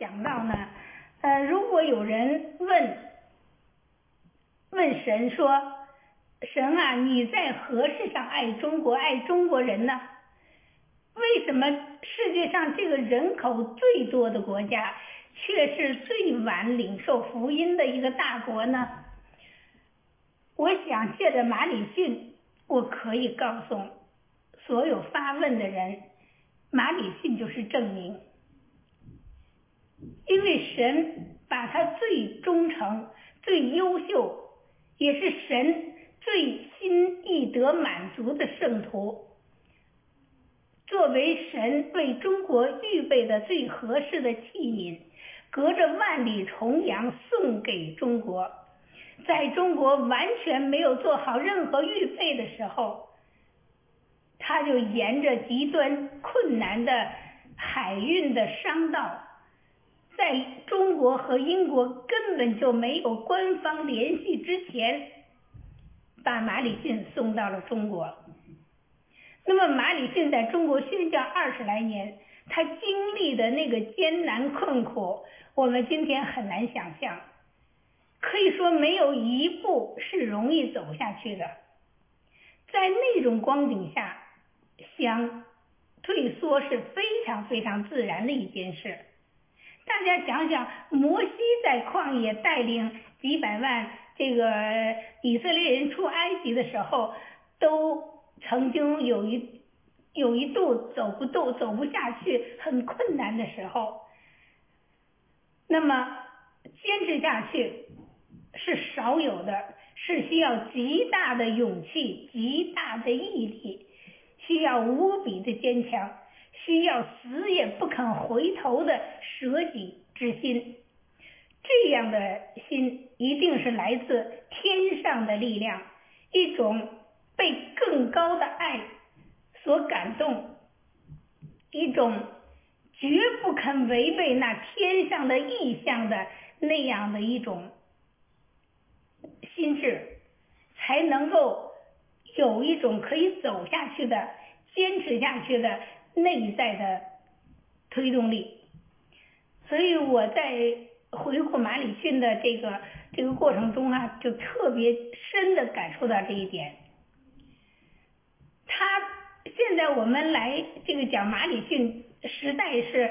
想到呢，如果有人问神说，神啊，你在何事上爱中国、爱中国人呢？为什么世界上这个人口最多的国家，却是最晚领受福音的一个大国呢？我想借着马礼逊，我可以告诉所有发问的人，马礼逊就是证明。因为神把他最忠诚、最优秀，也是神最心意得满足的圣徒，作为神为中国预备的最合适的器皿，隔着万里重洋送给中国。在中国完全没有做好任何预备的时候，他就沿着极端困难的海运的商道，在中国和英国根本就没有官方联系之前，把马礼逊送到了中国。那么马礼逊在中国宣教20来年，他经历的那个艰难困苦，我们今天很难想象，可以说没有一步是容易走下去的。在那种光景下，想退缩是非常非常自然的一件事。大家想想，摩西在旷野带领几百万这个以色列人出埃及的时候，都曾经有一度走不下去，很困难的时候。那么坚持下去是少有的，是需要极大的勇气、极大的毅力，需要无比的坚强，需要死也不肯回头的舍己之心。这样的心一定是来自天上的力量，一种被更高的爱所感动，一种绝不肯违背那天上的意象的那样的一种心智，才能够有一种可以走下去的、坚持下去的内在的推动力。所以我在回顾马礼逊的这个过程中啊，就特别深的感受到这一点。现在我们来这个讲马礼逊，实在是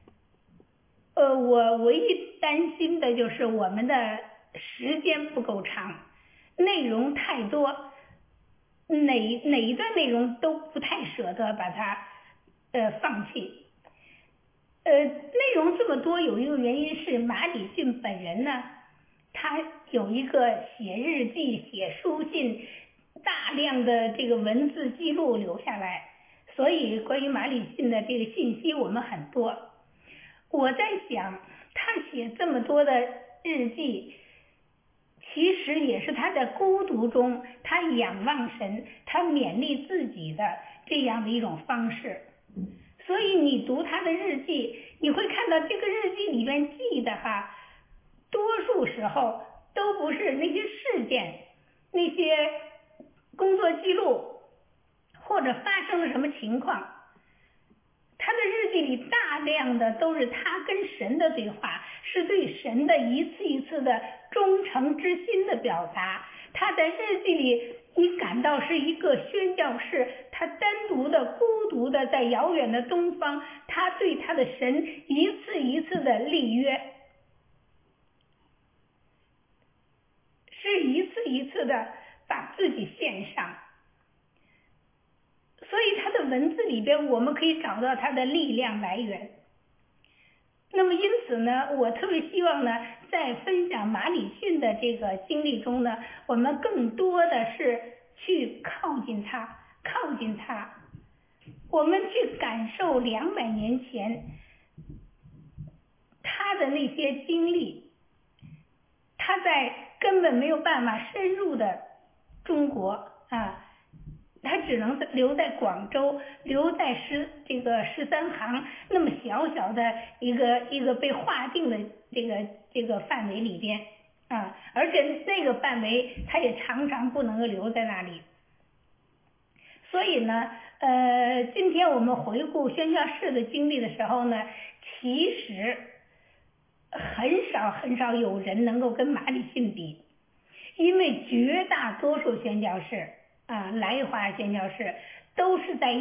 我唯一担心的就是我们的时间不够长，内容太多，哪一段内容都不太舍得把它放弃。内容这么多，有一个原因是马礼逊本人呢，他有一个写日记、写书信，大量的这个文字记录留下来，所以关于马礼逊的这个信息我们很多。我在想，他写这么多的日记，其实也是他在孤独中，他仰望神，他勉励自己的这样的一种方式。所以你读他的日记，你会看到这个日记里面记的多数时候都不是那些事件、那些工作记录或者发生了什么情况，他的日记里大量的都是他跟神的对话，是对神的一次一次的忠诚之心的表达。他在日记里，你感到是一个宣教士，他单独的、孤独的在遥远的东方，他对他的神一次一次的立约，是一次一次的把自己献上。所以他的文字里边，我们可以找到他的力量来源。那么因此呢，我特别希望呢，在分享马礼逊的这个经历中呢，我们更多的是去靠近他，我们去感受200年前他的那些经历，他在根本没有办法深入的中国他只能留在广州，留在13行那么小小的一个被划定的这个范围里边而且那个范围他也常常不能够留在那里。所以呢今天我们回顾宣教士的经历的时候呢，其实很少有人能够跟马礼逊比，因为绝大多数宣教士来华宣教士都是在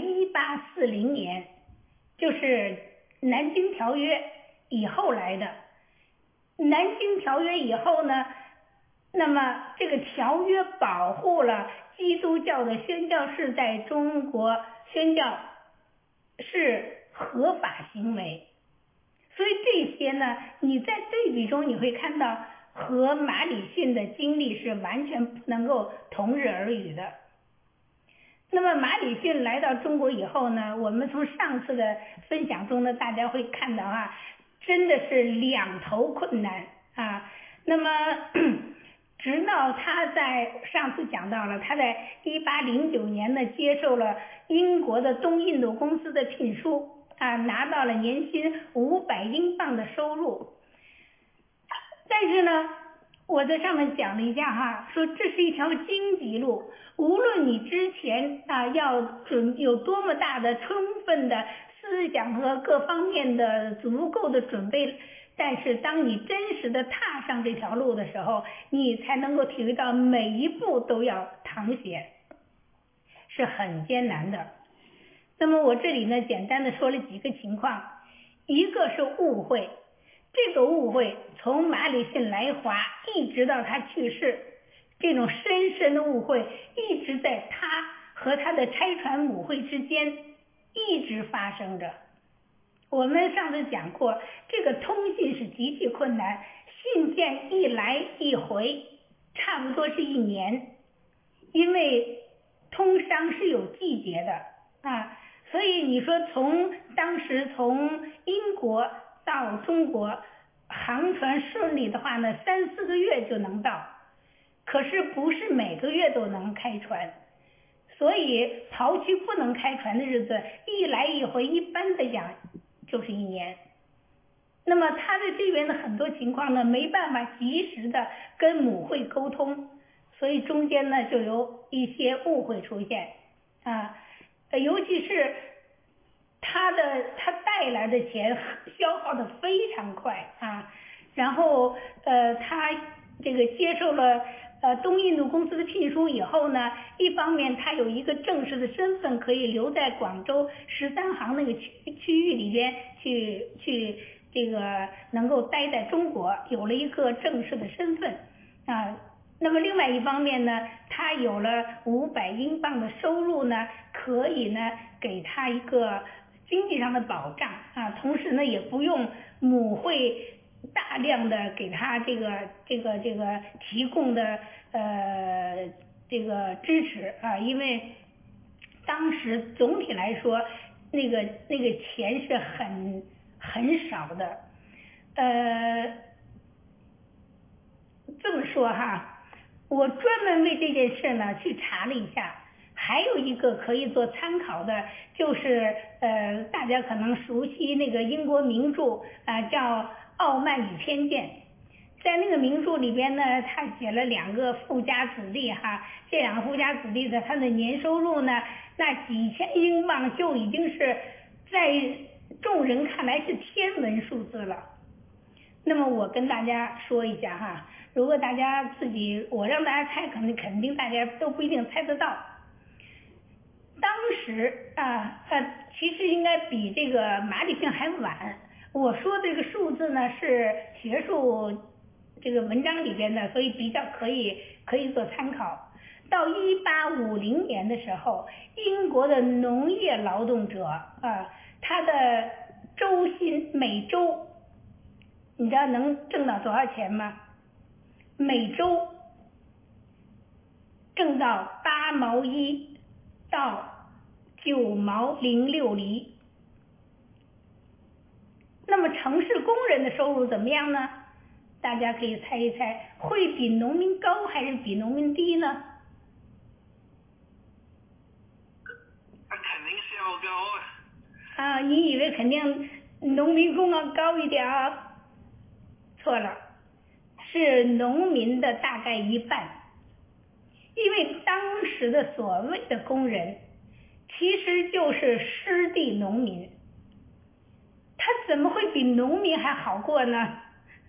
1840年，就是南京条约以后来的。南京条约以后呢，那么这个条约保护了基督教的宣教士在中国宣教是合法行为，所以这些呢，你在对比中你会看到和马礼逊的经历是完全不能够同日而语的。那么马礼逊来到中国以后呢，我们从上次的分享中呢，大家会看到真的是两头困难那么直到他在上次讲到了，他在1809年呢接受了英国的东印度公司的聘书拿到了年薪500英镑的收入。但是呢，我在上面讲了一下说这是一条荆棘路，无论你之前要有多么大的充分的思想和各方面的足够的准备，但是当你真实的踏上这条路的时候，你才能够体会到每一步都要淌血，是很艰难的。那么我这里呢简单的说了几个情况，一个是误会，这个误会从马礼逊来华一直到他去世，这种深深的误会一直在他和他的差传母会之间一直发生着。我们上次讲过，这个通信是极其困难，信件一来一回差不多是1年，因为通商是有季节的所以你说当时从英国到中国航船顺利的话呢，3、4个月就能到，可是不是每个月都能开船，所以刨去不能开船的日子，一来一回一般的讲就是1年。那么他在这边的很多情况呢没办法及时的跟母会沟通，所以中间呢就有一些误会出现尤其是他带来的钱消耗的非常快然后他这个接受了东印度公司的聘书以后呢，一方面他有一个正式的身份，可以留在广州13行那个区域里边去这个能够待在中国，有了一个正式的身份那么另外一方面呢，他有了500英镑的收入呢，可以呢给他一个经济上的保障同时呢也不用母会大量的给他这个提供的这个支持因为当时总体来说那个钱是很少的这么说我专门为这件事呢去查了一下，还有一个可以做参考的，就是大家可能熟悉那个英国名著叫《傲慢与偏见》。在那个名著里边呢，他写了2个富家子弟这2个富家子弟的他的年收入呢，那几千英镑就已经是在众人看来是天文数字了。那么我跟大家说一下如果大家我让大家猜，肯定大家都不一定猜得到。当时其实应该比这个马礼逊还晚。我说这个数字呢是学术这个文章里边的，所以比较可以做参考。到1850年的时候，英国的农业劳动者他的周薪每周你知道能挣到多少钱吗？每周挣到8毛1到9毛06厘。那么城市工人的收入怎么样呢？大家可以猜一猜，会比农民高还是比农民低呢？ 肯定是要高你以为肯定农民工要高一点错了，是农民的大概1半。因为当时的所谓的工人其实就是失地农民，他怎么会比农民还好过呢？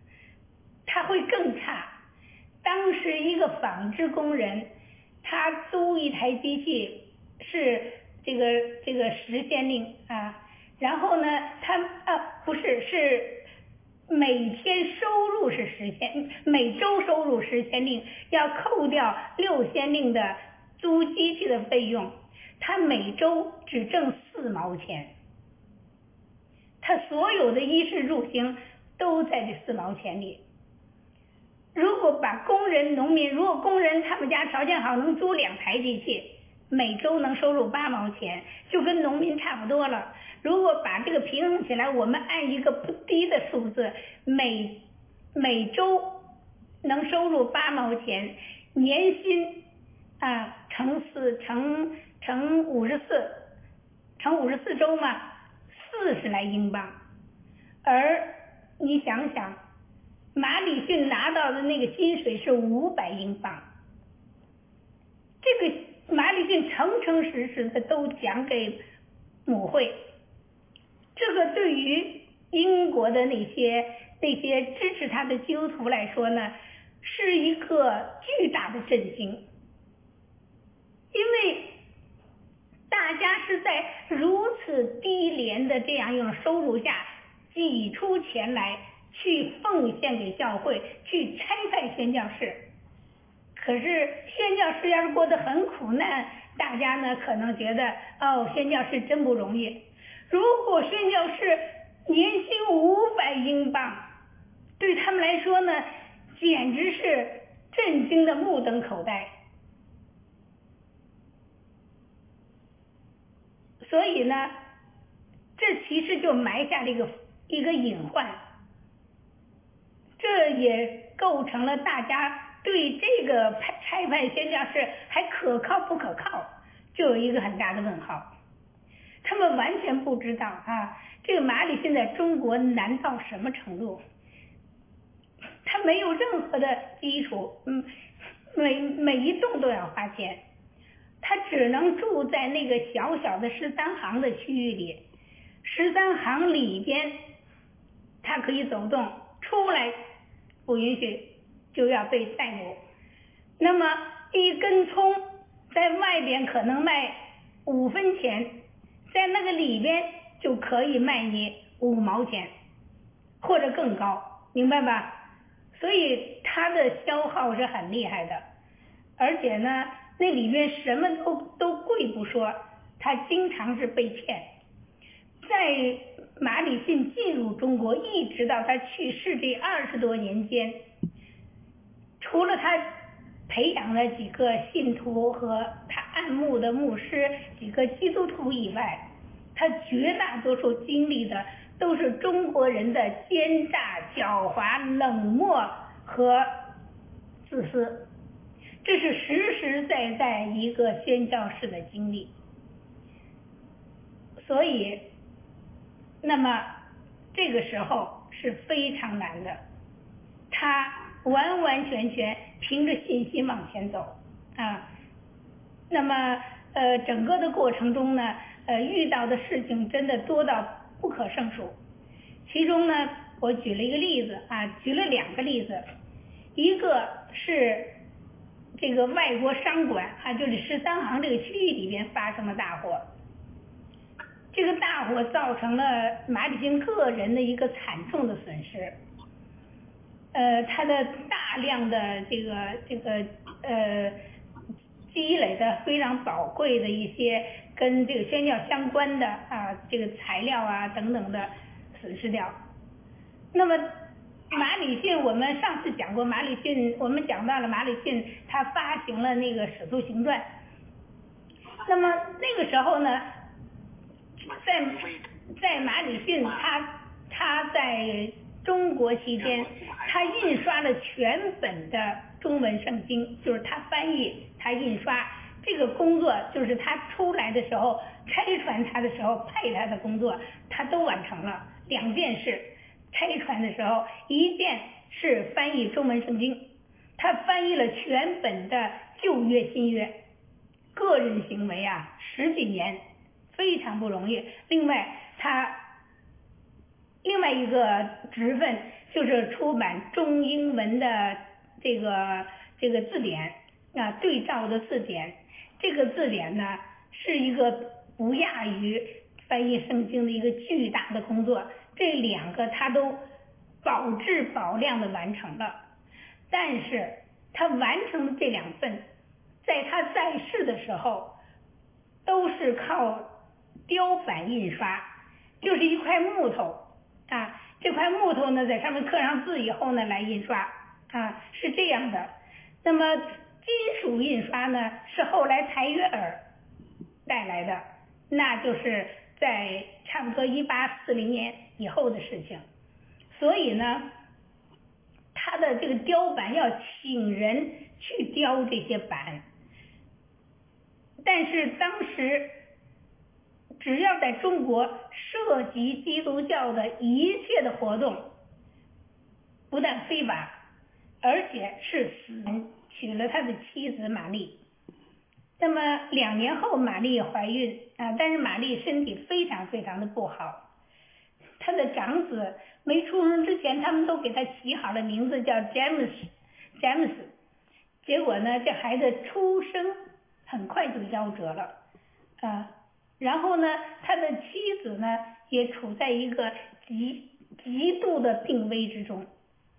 他会更差。当时一个纺织工人，他租一台机器是这个10先令啊，然后呢，是每天收入是每周收入10先令，要扣掉6先令的租机器的费用，他每周只挣4毛钱，他所有的衣食住行都在这4毛钱里。如果把农民他们家条件好，能租2台机器，每周能收入8毛钱，就跟农民差不多了。如果把这个平衡起来，我们按一个不低的数字，每周能收入8毛钱，年薪乘54周嘛，40来英镑。而你想想，马里逊拿到的那个薪水是500英镑，这个马里逊诚实的都讲给母会。这个对于英国的那些支持他的基督徒来说呢，是一个巨大的震惊，因为大家是在如此低廉的这样一种收入下挤出钱来去奉献给教会，去差派宣教士。可是宣教士要是过得很苦难，大家呢可能觉得宣教士真不容易。如果宣教士年薪500英镑，对他们来说呢，简直是震惊的目瞪口呆。所以呢，这其实就埋下了一个隐患，这也构成了大家对这个差派宣教士还可靠不可靠，就有一个很大的问号。他们完全不知道这个马里逊在中国难到什么程度，他没有任何的基础，每一栋都要花钱，他只能住在那个小小的13行的区域里，13行里边他可以走动，出来不允许，就要被逮捕。那么一根葱在外边可能卖5分钱，在那个里边就可以卖你5毛钱或者更高，明白吧？所以它的消耗是很厉害的，而且呢那里边什么都贵不说，它经常是被骗。在马里逊进入中国一直到他去世这20多年间，除了他培养了几个信徒和他按牧的牧师几个基督徒以外，他绝大多数经历的都是中国人的奸诈、狡猾、冷漠和自私，这是实实在在一个宣教士的经历。所以那么这个时候是非常难的，他完完全全凭着信心往前走那么整个的过程中呢遇到的事情真的多到不可胜数。其中呢我举了一个例子举了2个例子，一个是这个外国商馆就是13行这个区域里边发生了大火，这个大火造成了马里逊个人的一个惨重的损失，他的大量的这个积累的非常宝贵的一些跟这个宣教相关的这个材料等等的损失掉。那么马里逊我们上次讲过，我们讲到了马里逊他发行了那个《使徒行传》，那么那个时候呢在马里逊他在中国期间，他印刷了全本的中文圣经，就是他翻译他印刷这个工作，就是他出来的时候拆船他的时候派他的工作他都完成了2件事。拆船的时候1件是翻译中文圣经，他翻译了全本的旧约新约，个人行为10几年非常不容易。另外他另外一个职分就是出版中英文的这个字典啊，对照的字典。这个字典呢是一个不亚于翻译圣经的一个巨大的工作，这两个他都保质保量的完成了。但是他完成的这两份，在他在世的时候都是靠雕版印刷，就是一块木头啊，这块木头呢在上面刻上字以后呢来印刷啊，是这样的。那么金属印刷呢是后来柴约尔带来的，那就是在差不多1840年以后的事情。所以呢他的这个雕版要请人去雕这些版，但是当时只要在中国涉及基督教的一切的活动，不但非法，而且是死人，娶了他的妻子玛丽。那么2年后玛丽怀孕啊，但是玛丽身体非常非常的不好。他的长子没出生之前，他们都给他起好了名字叫詹姆斯。结果呢，这孩子出生很快就夭折了啊。然后呢，他的妻子呢也处在一个极度的病危之中。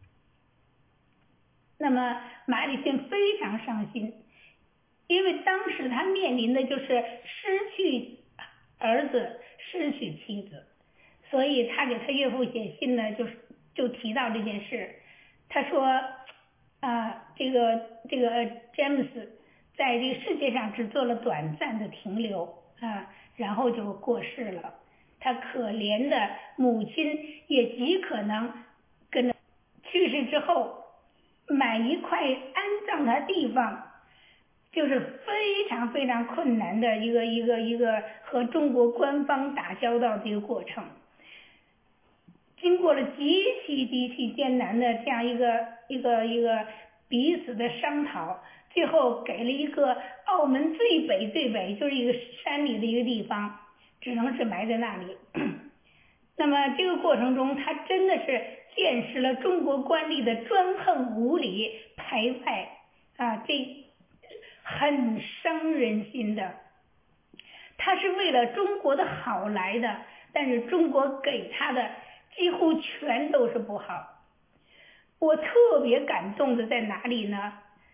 那么马里逊非常伤心，因为当时他面临的就是失去儿子，失去妻子，所以他给他岳父写信呢，就提到这件事。他说这个詹姆斯在这个世界上只做了短暂的停留啊，然后就过世了。他可怜的母亲也极可能跟着去世之后买一块安葬他地方，就是非常非常困难的一个和中国官方打交道的一个过程。经过了极其艰难的这样一个彼此的商讨，最后给了一个澳门最北，就是一个山里的一个地方，只能是埋在那里。那么这个过程中，他真的是见识了中国官吏的专横无理、排外啊，这很伤人心的。他是为了中国的好来的，但是中国给他的几乎全都是不好。我特别感动的在哪里呢？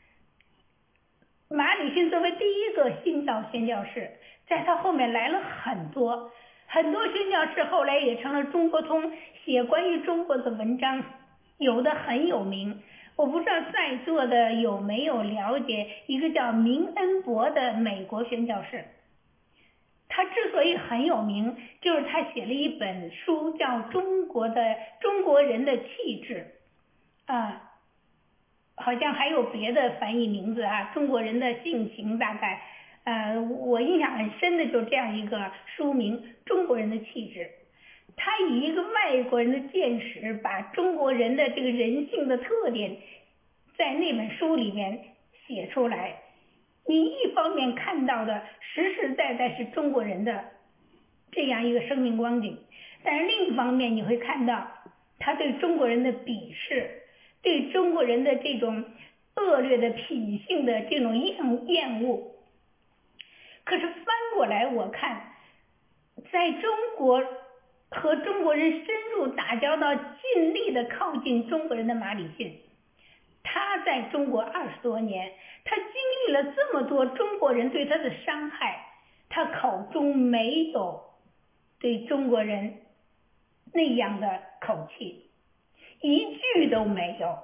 马礼逊作为第一个新造宣教士，在他后面来了很多宣教士，后来也成了中国通，写关于中国的文章，有的很有名。我不知道在座的有没有了解一个叫明恩伯的美国宣教士。他之所以很有名，就是他写了一本书叫《中国人的气质》啊，好像还有别的翻译名字啊，中国人的性情大概，我印象很深的就这样一个书名《中国人的气质》。他以一个外国人的见识，把中国人的这个人性的特点在那本书里面写出来。你一方面看到的实实在在是中国人的这样一个生命光景，但是另一方面你会看到他对中国人的鄙视，对中国人的这种恶劣的品性的这种厌恶。可是翻过来我看，在中国和中国人深入打交道，尽力的靠近中国人的马礼逊，他在中国20多年，他经历了这么多中国人对他的伤害，他口中没有对中国人那样的口气，一句都没有。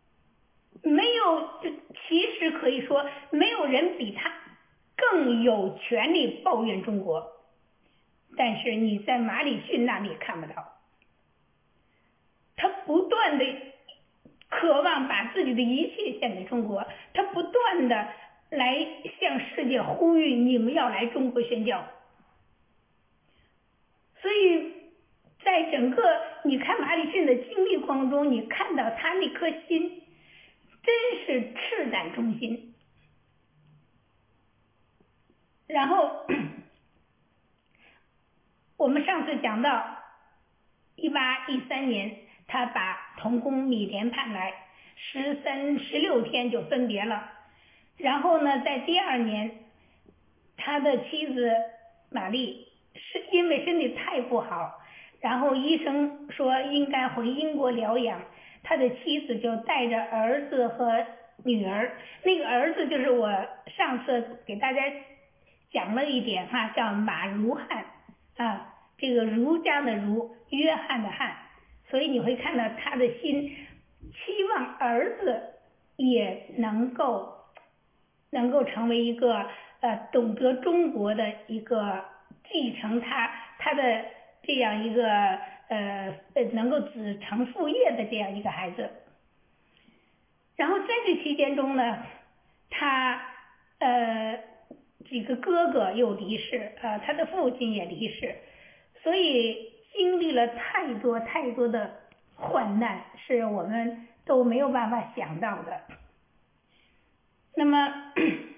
其实可以说没有人比他更有权利抱怨中国，但是你在马礼逊那里看不到。他不断的渴望把自己的一切献给中国，他不断的来向世界呼吁你们要来中国宣教。所以在整个你看马礼逊的经历过程中，你看到他那颗心真是赤胆忠心。然后我们上次讲到1813年他把童工米连盼来，16天就分别了。然后呢，在第2年，他的妻子玛丽是因为身体太不好，然后医生说应该回英国疗养，他的妻子就带着儿子和女儿，那个儿子就是我上次给大家讲了一点哈，叫马如翰啊，这个儒家的儒，约翰的翰，所以你会看到他的心期望儿子也能够成为一个懂得中国的一个继承他的这样一个能够子承父业的这样一个孩子。然后在这期间中呢，他几个哥哥又离世，他的父亲也离世，所以经历了太多太多的患难，是我们都没有办法想到的。那么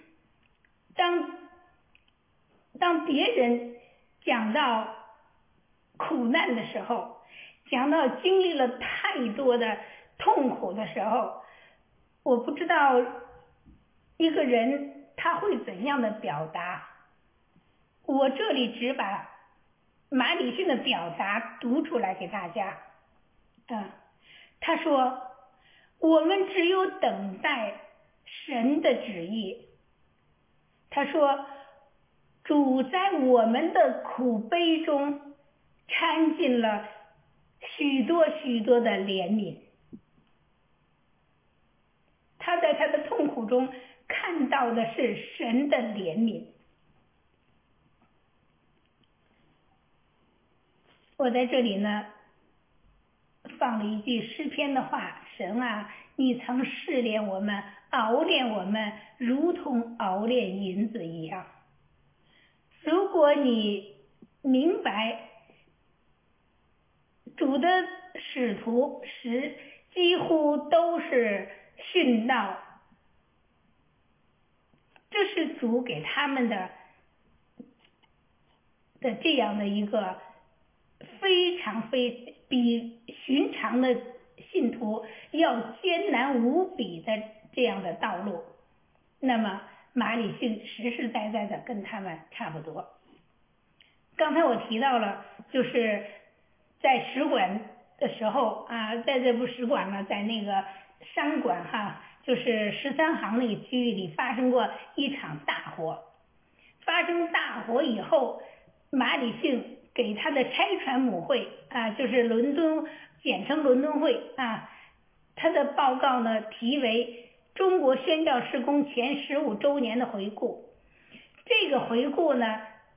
当别人讲到苦难的时候，讲到经历了太多的痛苦的时候，我不知道一个人他会怎样的表达。我这里只把马礼逊的表达读出来给大家。他说，我们只有等待神的旨意。他说，主在我们的苦悲中掺进了许多许多的怜悯。他在他的痛苦中看到的是神的怜悯。我在这里呢放了一句诗篇的话，神啊，你曾试炼我们，熬炼我们，如同熬炼银子一样。如果你明白主的使徒几乎都是殉道，这是主给他们的这样的一个非常比寻常的信徒要艰难无比的这样的道路，那么马礼逊实实在在的跟他们差不多。刚才我提到了，就是在使馆的时候啊，在这部使馆呢，在那个商馆哈，就是13行那个区域里发生过一场大火。发生大火以后，马礼逊给他的拆船母会啊，就是简称伦敦会啊，他的报告呢题为中国宣教事工前15周年的回顾。这个回顾呢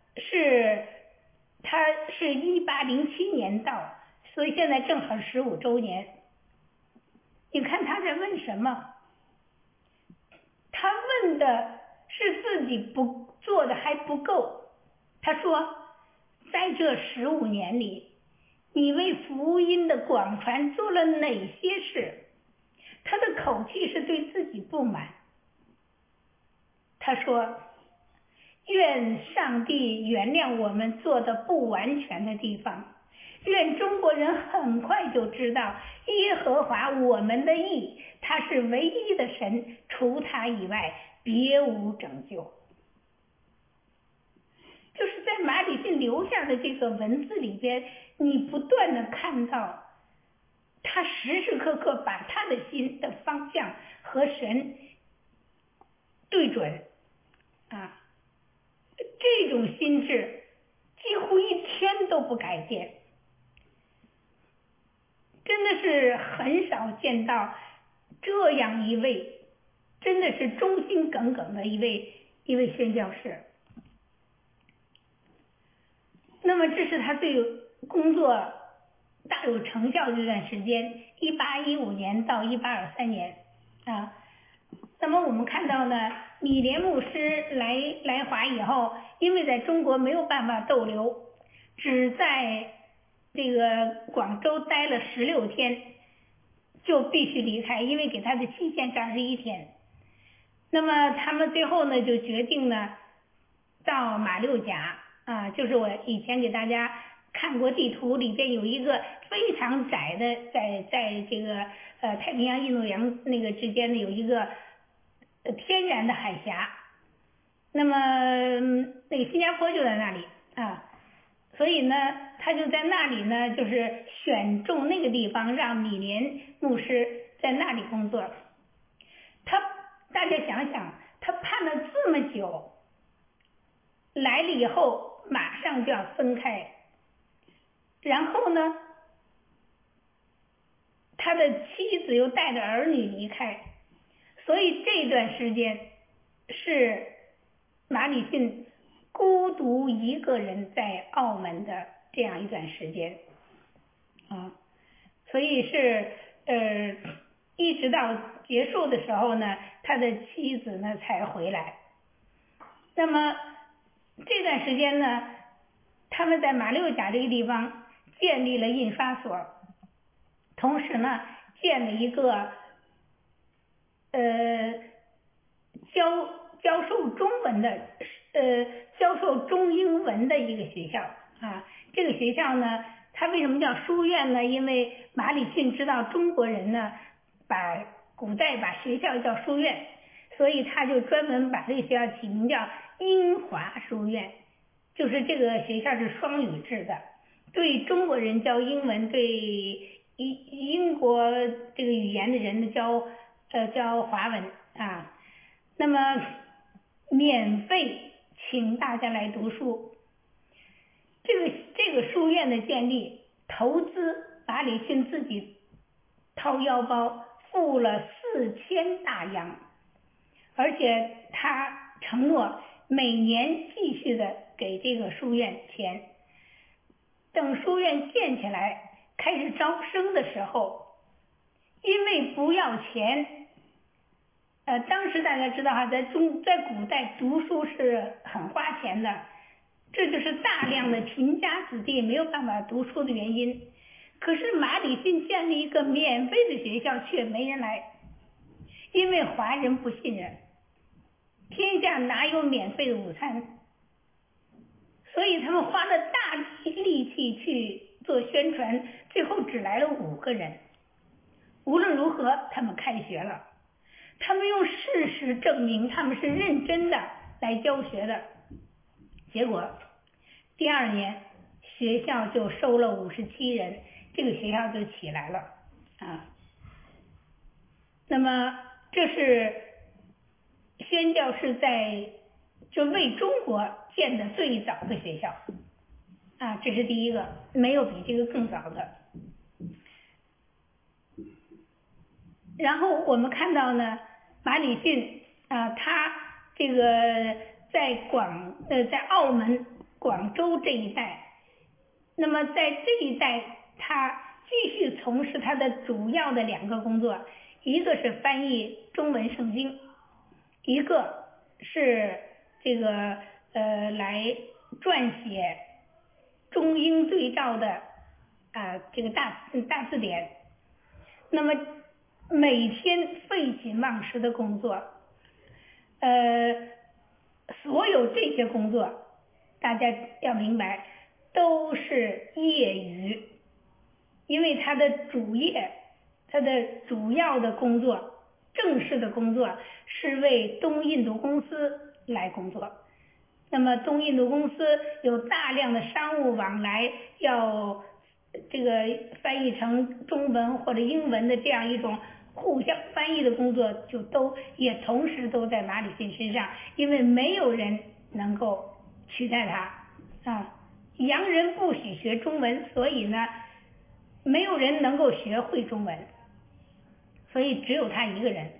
他是1807年到，所以现在正好15周年。你看他在问什么？他问的是自己不做的还不够。他说，在这15年里，你为福音的广传做了哪些事？他的口气是对自己不满。他说，愿上帝原谅我们做的不完全的地方，愿中国人很快就知道耶和华我们的义，他是唯一的神，除他以外别无拯救。就是在马礼逊留下的这个文字里边，你不断的看到他时时刻刻把他的心的方向和神对准啊，这种心智几乎一天都不改变，真的是很少见到这样一位真的是忠心耿耿的一位宣教士。那么这是他最有工作大有成效的这段时间，1815年到1823年啊。那么我们看到呢，米连牧师来华以后，因为在中国没有办法逗留，只在这个广州待了16天，就必须离开，因为给他的期限是21天。那么他们最后呢，就决定呢到马六甲啊，就是我以前给大家看过地图，里边有一个非常窄的，在这个太平洋、印度洋那个之间的有一个天然的海峡。那么那个新加坡就在那里啊，所以呢，他就在那里呢，就是选中那个地方，让米连牧师在那里工作。大家想想，他盼了这么久，来了以后马上就要分开，然后呢，他的妻子又带着儿女离开，所以这段时间是马礼逊孤独一个人在澳门的这样一段时间啊，所以是一直到结束的时候呢，他的妻子呢才回来。那么这段时间呢，他们在马六甲这个地方建立了印刷所，同时呢建了一个教授中文的教授中英文的一个学校啊。这个学校呢，它为什么叫书院呢？因为马礼逊知道中国人呢古代把学校叫书院，所以他就专门把这个学校起名叫英华书院，就是这个学校是双语制的，对中国人教英文，对英国这个语言的人呢教华文啊。那么免费请大家来读书。这个书院的建立投资马礼逊自己掏腰包付了4000大洋，而且他承诺每年继续的给这个书院钱。等书院建起来开始招生的时候，因为不要钱，当时大家知道哈，在古代读书是很花钱的，这就是大量的贫家子弟没有办法读书的原因。可是马礼逊建立一个免费的学校却没人来，因为华人不信任，天下哪有免费的午餐，所以他们花了大力气去做宣传，最后只来了5个人。无论如何他们开学了，他们用事实证明他们是认真的来教学的。结果第2年学校就收了57人，这个学校就起来了啊。那么这是宣教士就为中国建的最早的学校啊，这是第一个，没有比这个更早的。然后我们看到呢，马礼逊啊，他这个在澳门、广州这一带，那么在这一带他继续从事他的主要的2个工作，一个是翻译中文圣经，一个是这个来撰写中英对照的这个大字典。那么每天废寝忘食的工作，所有这些工作大家要明白都是业余，因为他的主要的工作，正式的工作是为东印度公司来工作。那么东印度公司有大量的商务往来，要这个翻译成中文或者英文的这样一种互相翻译的工作，就也同时都在马礼逊身上，因为没有人能够取代他啊。洋人不许学中文，所以呢没有人能够学会中文，所以只有他一个人。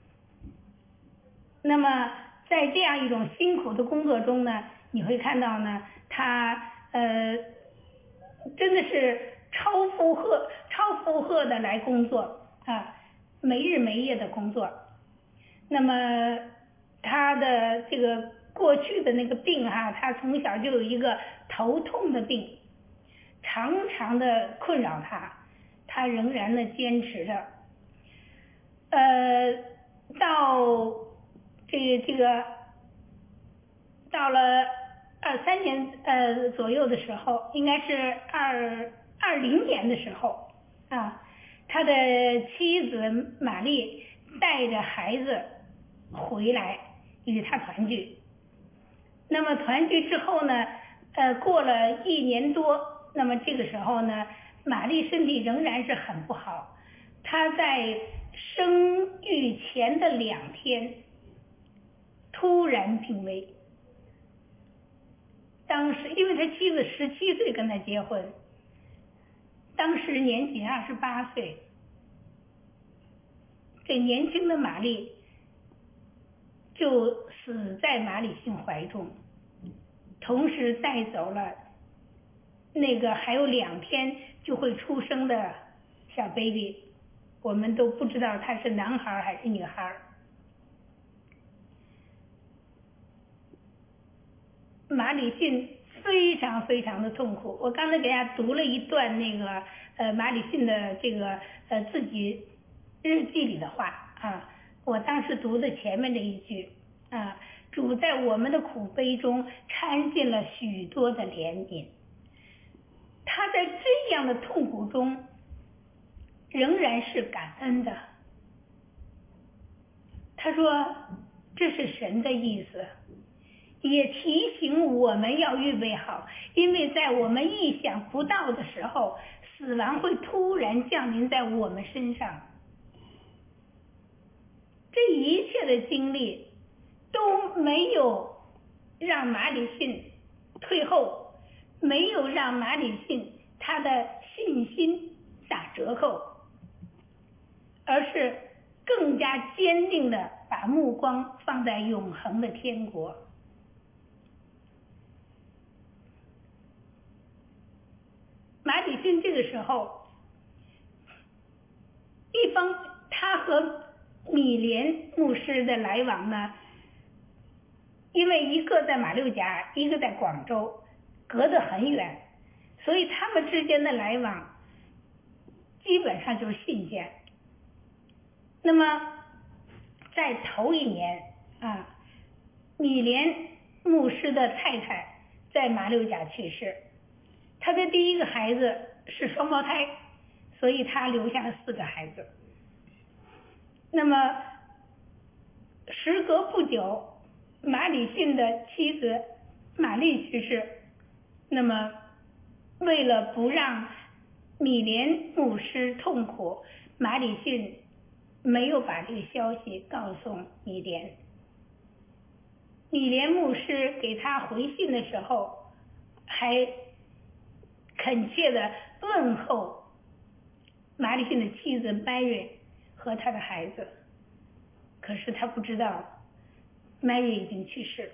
那么在这样一种辛苦的工作中呢，你会看到呢，他真的是超负荷的来工作啊，没日没夜的工作。那么他的这个过去的那个病他从小就有一个头痛的病，常常的困扰他仍然的坚持着。到这个到了 23年左右的时候，应该是20年的时候啊，他的妻子玛丽带着孩子回来与他团聚。那么团聚之后呢，过了1年多，那么这个时候呢，玛丽身体仍然是很不好。她在生育前的2天突然病危。当时因为他妻子17岁跟他结婚，当时年仅28岁，这年轻的玛丽就死在马里逊怀中，同时带走了那个还有2天就会出生的小 baby， 我们都不知道他是男孩还是女孩。马里逊非常非常的痛苦。我刚才给大家读了一段那个马里逊的这个自己日记里的话啊，我当时读的前面这一句啊，主在我们的苦悲中掺进了许多的怜悯。他在这样的痛苦中仍然是感恩的。他说这是神的意思，也提醒我们要预备好，因为在我们意想不到的时候，死亡会突然降临在我们身上。这一切的经历都没有让马里逊退后，没有让马里逊他的信心打折扣，而是更加坚定地把目光放在永恒的天国。马里逊这个时候，一方他和米连牧师的来往呢，因为一个在马六甲，一个在广州，隔得很远，所以他们之间的来往基本上就是信件。那么在头1年啊，米连牧师的太太在马六甲去世，他的第1个孩子是双胞胎，所以他留下了4个孩子。那么时隔不久，马里逊的妻子玛丽去世，那么为了不让米连牧师痛苦，马里逊没有把这个消息告诉米连。米连牧师给他回信的时候，还恳切地问候马里逊的妻子 Mary 和他的孩子，可是他不知道 Mary 已经去世。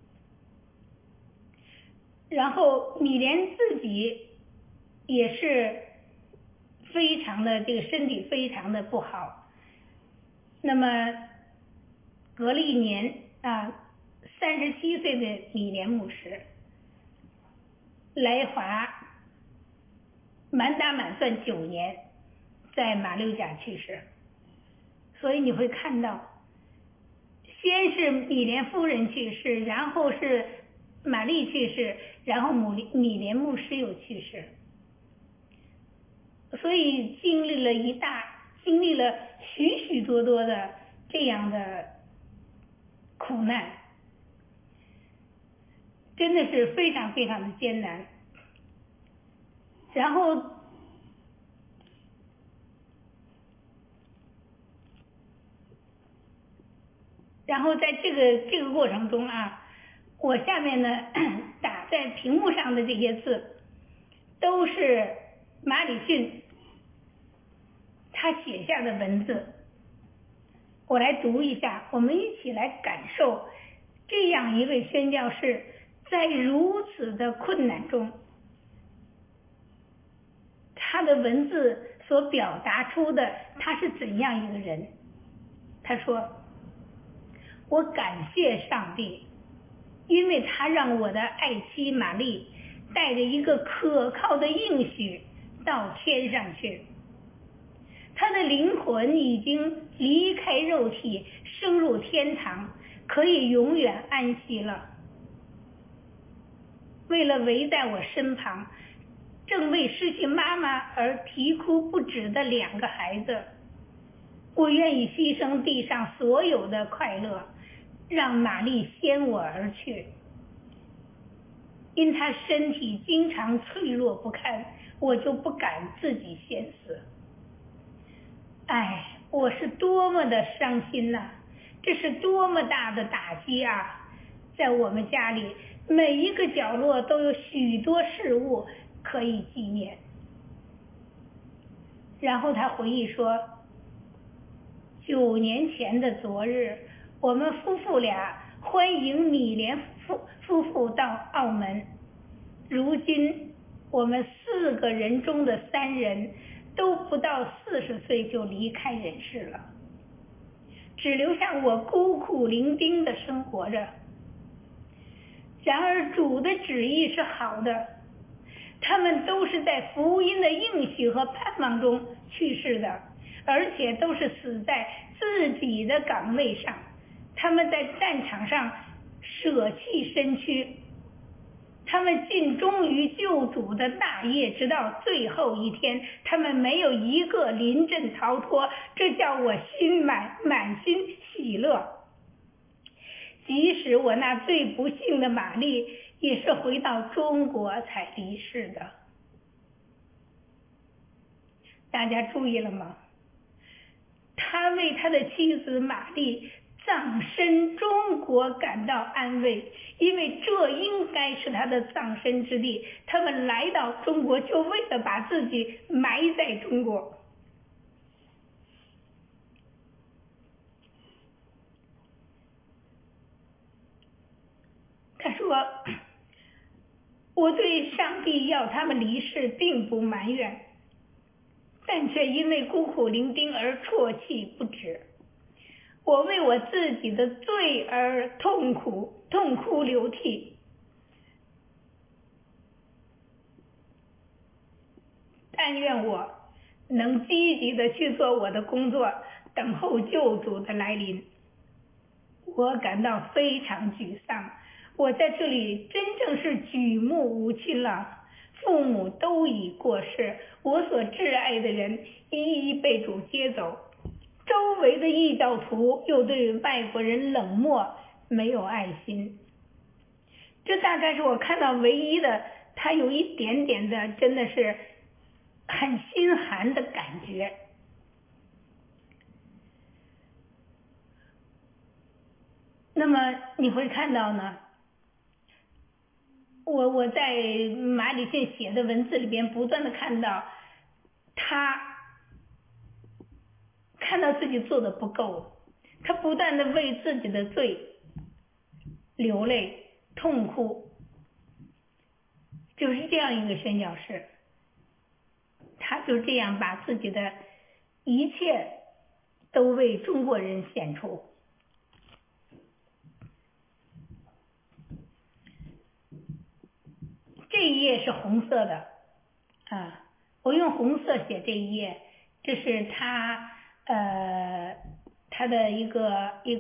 然后米连自己也是非常的这个身体非常的不好。那么隔了1年啊，37岁的米连牧师来华满打满算9年，在马六甲去世。所以你会看到，先是米连夫人去世，然后是玛丽去世，然后米连牧师又去世。所以经历了许许多多的这样的苦难，真的是非常非常的艰难。然后在这个过程中啊，我下面呢打在屏幕上的这些字都是马里逊他写下的文字，我来读一下，我们一起来感受这样一位宣教士在如此的困难中，他的文字所表达出的他是怎样一个人。他说，我感谢上帝，因为他让我的爱妻玛丽带着一个可靠的应许到天上去，他的灵魂已经离开肉体，升入天堂，可以永远安息了。 为了围在我身旁，正为失去妈妈而啼哭不止的2个孩子，我愿意牺牲地上所有的快乐，让玛丽先我而去。因她身体经常脆弱不堪，我就不敢自己先死。哎，我是多么的伤心呐！这是多么大的打击啊！在我们家里，每一个角落都有许多事物可以纪念。然后他回忆说，9年前的昨日，我们夫妇俩欢迎米莲夫妇到澳门。如今我们4个人中的3人都不到40岁就离开人世了，只留下我孤苦伶仃的生活着。然而主的旨意是好的，他们都是在福音的应许和盼望中去世的，而且都是死在自己的岗位上。他们在战场上舍弃身躯，他们尽忠于救主的大业，直到最后一天，他们没有一个临阵逃脱，这叫我满心喜乐。即使我那最不幸的玛丽也是回到中国才离世的。大家注意了吗？他为他的妻子玛丽葬身中国感到安慰，因为这应该是他的葬身之地。他们来到中国就为了把自己埋在中国。他说，我对上帝要他们离世并不埋怨，但却因为孤苦伶仃而啜泣不止。我为我自己的罪而痛哭流涕。但愿我能积极的去做我的工作，等候救主的来临。我感到非常沮丧，我在这里真正是举目无亲了。父母都已过世，我所挚爱的人一一被主接走，周围的异教徒又对外国人冷漠，没有爱心。这大概是我看到唯一的他有一点点的真的是很心寒的感觉。那么你会看到呢，我在马礼逊写的文字里边不断的看到他看到自己做的不够，他不断的为自己的罪流泪痛哭，就是这样一个宣教士，他就这样把自己的一切都为中国人献出。这一页是红色的啊，我用红色写这一页，这是他的一个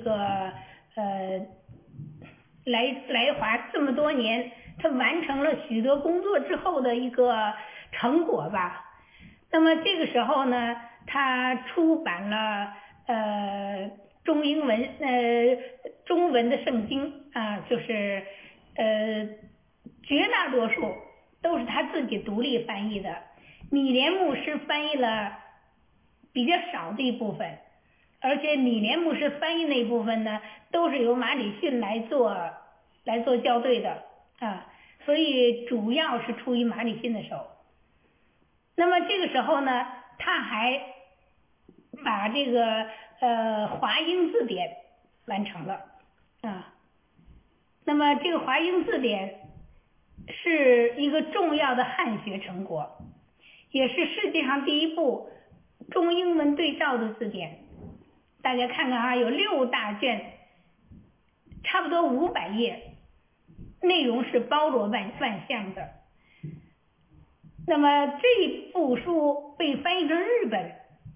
来华这么多年，他完成了许多工作之后的一个成果吧。那么这个时候呢，他出版了中文的圣经啊，就是绝大多数都是他自己独立翻译的，米莲牧师翻译了比较少的一部分，而且米莲牧师翻译那一部分呢，都是由马礼逊来做校对的啊，所以主要是出于马礼逊的手。那么这个时候呢，他还把这个华英字典完成了啊。那么这个华英字典是一个重要的汉学成果，也是世界上第一部中英文对照的字典。大家看看啊，有6大卷，差不多500页，内容是包罗万象的。那么这部书被翻译成日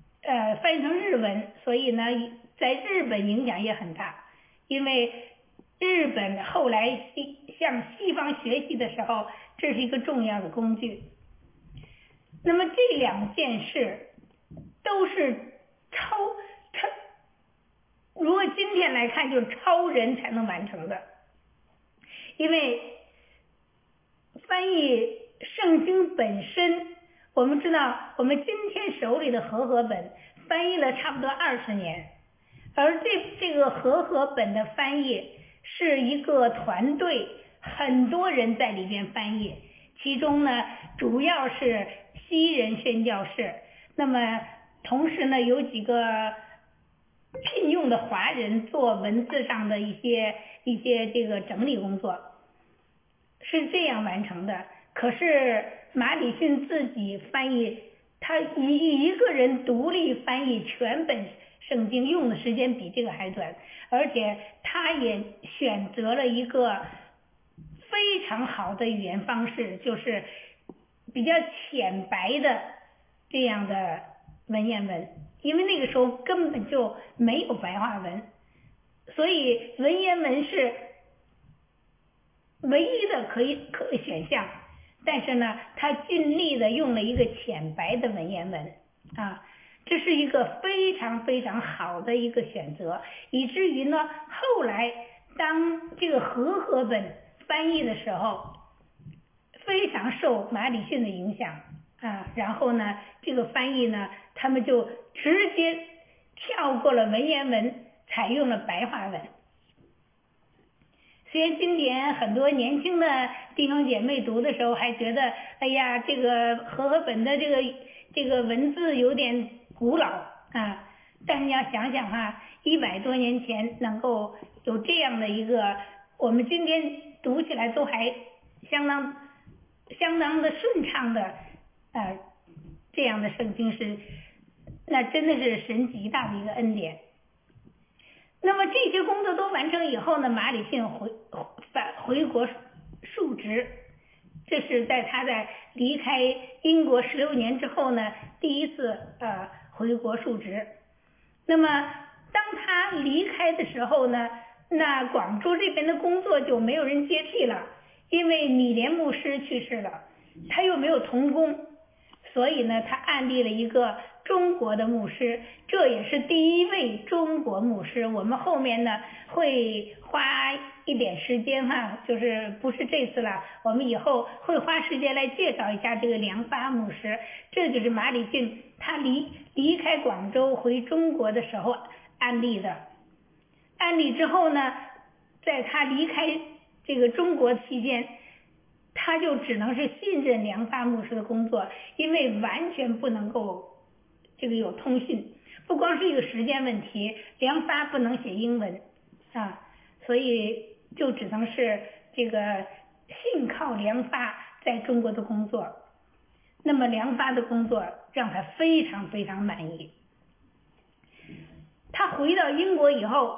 文，所以呢，在日本影响也很大，因为日本后来向西方学习的时候，这是一个重要的工具。那么这两件事都是如果今天来看，就是超人才能完成的。因为翻译圣经本身，我们知道我们今天手里的和合本翻译了差不多20年，而这个和合本的翻译是一个团队，很多人在里边翻译，其中呢主要是西人宣教士，那么同时呢有几个聘用的华人做文字上的一些这个整理工作，是这样完成的。可是马礼逊自己翻译，他一个人独立翻译全本圣经用的时间比这个还短，而且他也选择了一个非常好的语言方式，就是比较浅白的这样的文言文，因为那个时候根本就没有白话文，所以文言文是唯一的可以选项。但是呢，他尽力的用了一个浅白的文言文啊，这是一个非常非常好的一个选择，以至于呢，后来当这个和合本翻译的时候，非常受马礼逊的影响啊，然后呢，这个翻译呢，他们就直接跳过了文言文，采用了白话文。虽然今天很多年轻的弟兄姐妹读的时候还觉得，哎呀，这个和合本的这个文字有点古老啊，但是你要想想哈，100多年前能够有这样的一个，我们今天读起来都还相当的顺畅的这样的圣经是，那真的是神极大的一个恩典。那么这些工作都完成以后呢，马礼逊回国述职，这是在他离开英国16年之后呢，第一次回国述职。那么当他离开的时候呢，那广州这边的工作就没有人接替了，因为米连牧师去世了，他又没有同工，所以呢，他安立了一个中国的牧师，这也是第一位中国牧师。我们后面呢会花一点时间哈，就是不是这次了，我们以后会花时间来介绍一下这个梁发牧师。这就是马礼逊他离开广州回中国的时候安立的。安立之后呢，在他离开这个中国期间，他就只能是信任梁发牧师的工作，因为完全不能够这个有通讯，不光是一个时间问题，梁发不能写英文啊，所以就只能是这个信靠梁发在中国的工作。那么梁发的工作让他非常非常满意。他回到英国以后，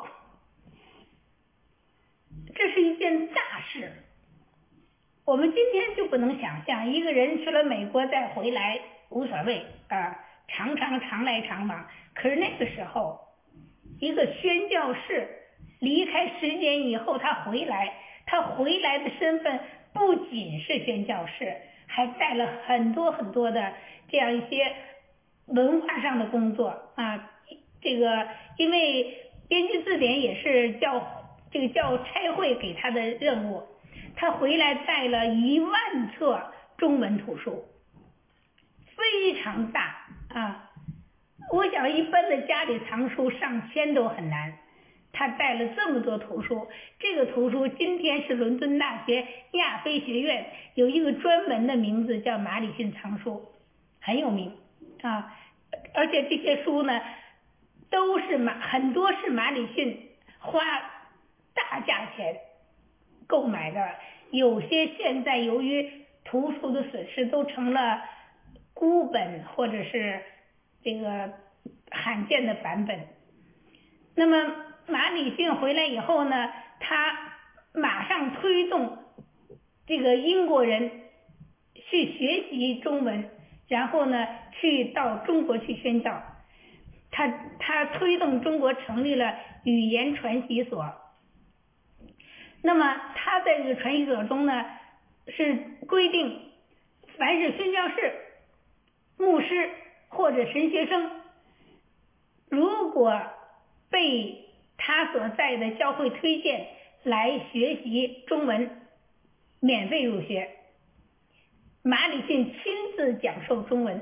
这是一件大事。我们今天就不能想象，一个人去了美国再回来无所谓啊，常来常往。可是那个时候，一个宣教士离开时间以后，他回来的身份不仅是宣教士，还带了很多很多的这样一些文化上的工作啊。这个因为编辑字典也是叫差会给他的任务。他回来带了10000册中文图书，非常大啊！我想一般的家里藏书上千都很难，他带了这么多图书。这个图书今天是伦敦大学亚非学院有一个专门的名字叫马礼逊藏书，很有名啊！而且这些书呢，都是很多是马礼逊花大价钱购买的，有些现在由于图书的损失都成了孤本或者是这个罕见的版本。那么马礼逊回来以后呢，他马上推动这个英国人去学习中文，然后呢到中国去宣教。他推动中国成立了语言传习所。 那么他在这个传习所中呢，是规定凡是宣教士、牧师或者神学生，如果被他所在的教会推荐来学习中文，免费入学。马礼逊亲自讲授中文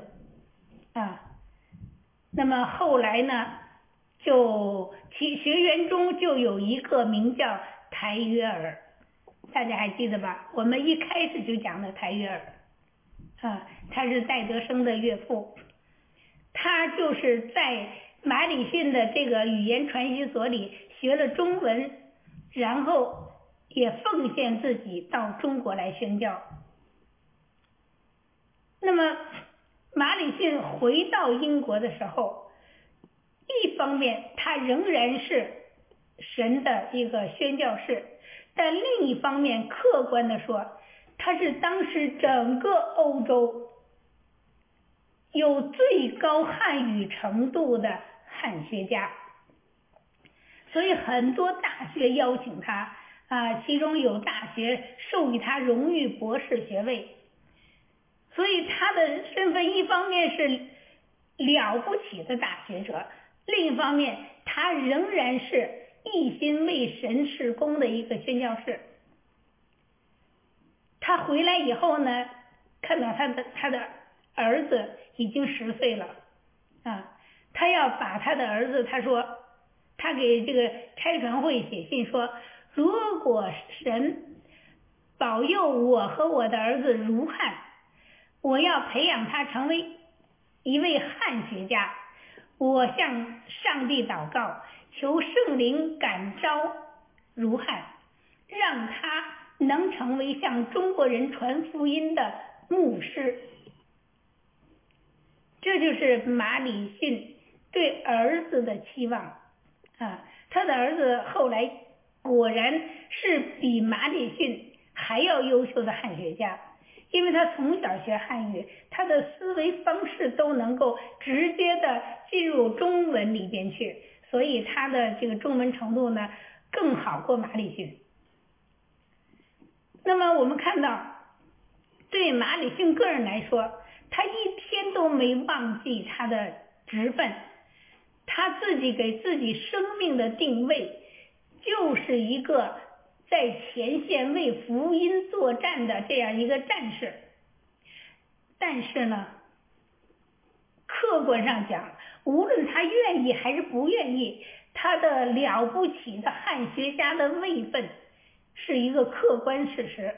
那么后来呢，就其学员中就有一个名叫台约尔，大家还记得吧？我们一开始就讲的台约尔他是戴德生的岳父，他就是在马礼逊的这个语言传习所里学了中文，然后也奉献自己到中国来宣教。那么马礼逊回到英国的时候，一方面他仍然是神的一个宣教士，但另一方面客观的说，他是当时整个欧洲有最高汉语程度的汉学家，所以很多大学邀请他其中有大学授予他荣誉博士学位，所以他的身份一方面是了不起的大学者，另一方面他仍然是一心为神事工的一个宣教士。他回来以后呢，看到他的儿子已经10岁了他要把他的儿子，他说他给这个差传会写信说，如果神保佑我和我的儿子如汉，我要培养他成为一位汉学家，我向上帝祷告，求圣灵感召如汉，让他能成为向中国人传福音的牧师。这就是马礼逊对儿子的期望他的儿子后来果然是比马礼逊还要优秀的汉学家，因为他从小学汉语，他的思维方式都能够直接的进入中文里边去，所以他的这个中文程度呢更好过马礼逊。那么我们看到对马礼逊个人来说，他一天都没忘记他的职分，他自己给自己生命的定位就是一个在前线为福音作战的这样一个战士。但是呢，客观上讲，无论他愿意还是不愿意，他的了不起的汉学家的位分是一个客观事实。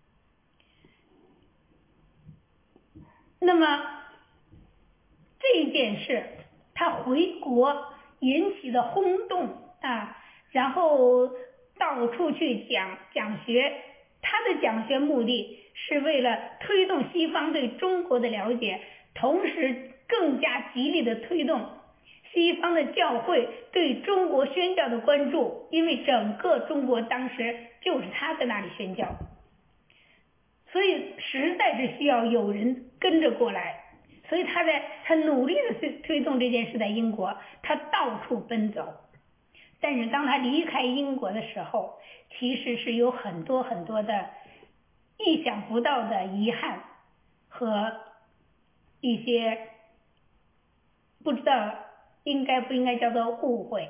那么这件事他回国引起的轰动然后到处去讲学，他的讲学目的是为了推动西方对中国的了解，同时更加极力的推动西方的教会对中国宣教的关注，因为整个中国当时就是他在那里宣教，所以实在是需要有人跟着过来，所以他努力的推动这件事。在英国他到处奔走，但是当他离开英国的时候，其实是有很多很多的意想不到的遗憾和一些不知道应该不应该叫做误会。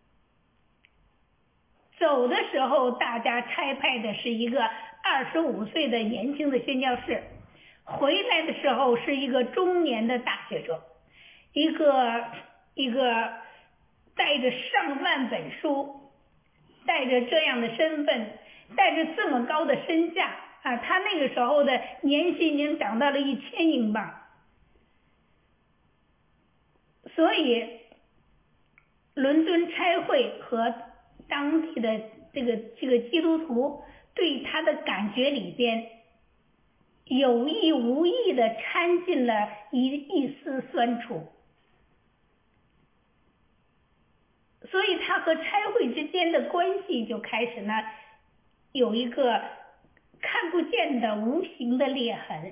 走的时候大家差派的是一个25岁的年轻的宣教士，回来的时候是一个中年的大学者，一个带着上万本书，带着这样的身份，带着这么高的身价他那个时候的年薪已经涨到了1000英镑。所以伦敦差会和当地的这个基督徒对他的感觉里边有意无意的掺进了一丝酸楚，所以他和差会之间的关系就开始呢有一个看不见的无形的裂痕。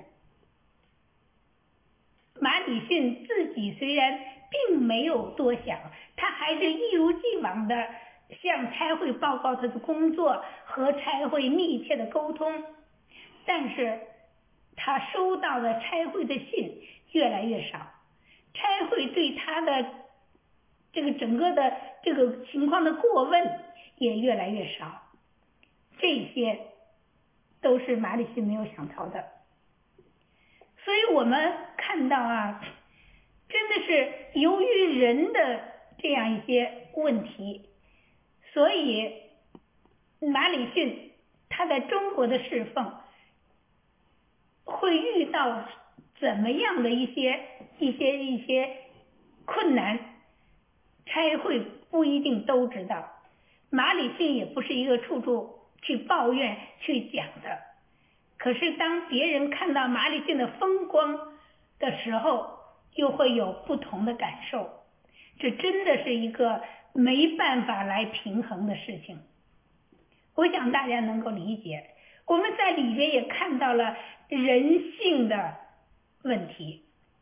马礼逊自己虽然并没有多想，他还是一如既往的向差会报告他的工作，和差会密切的沟通，但是他收到的差会的信越来越少，差会对他的这个整个的这个情况的过问也越来越少，这些都是马里逊没有想到的。所以我们看到啊，真的是由于人的这样一些问题，所以马里逊他在中国的侍奉会遇到怎么样的一些困难，差会不一定都知道，马里逊也不是一个处处去抱怨去讲的。可是当别人看到马里逊的风光的时候，又会有不同的感受，这真的是一个没办法来平衡的事情。我想大家能够理解，我们在里边也看到了人性的问题。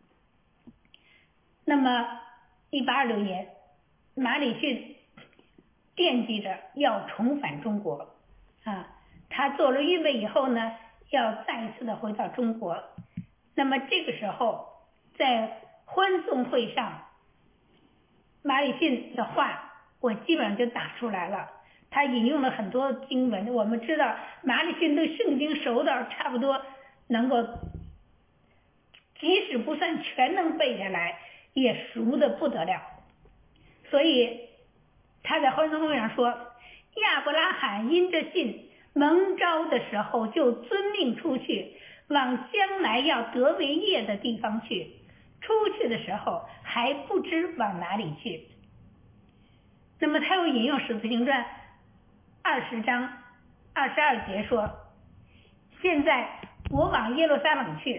那么1826年，马里逊惦记着要重返中国他做了预备以后呢，要再一次的回到中国。那么这个时候在欢送会上，马里逊的话我基本上就打出来了，他引用了很多经文，我们知道马里逊对圣经熟到差不多能够即使不算全能背下来也熟的不得了。所以他在欢送会上说，亚伯拉罕因着信蒙召的时候就遵命出去，往将来要得为业的地方去，出去的时候还不知往哪里去。那么他又引用使徒行传20章22节说，现在我往耶路撒冷去，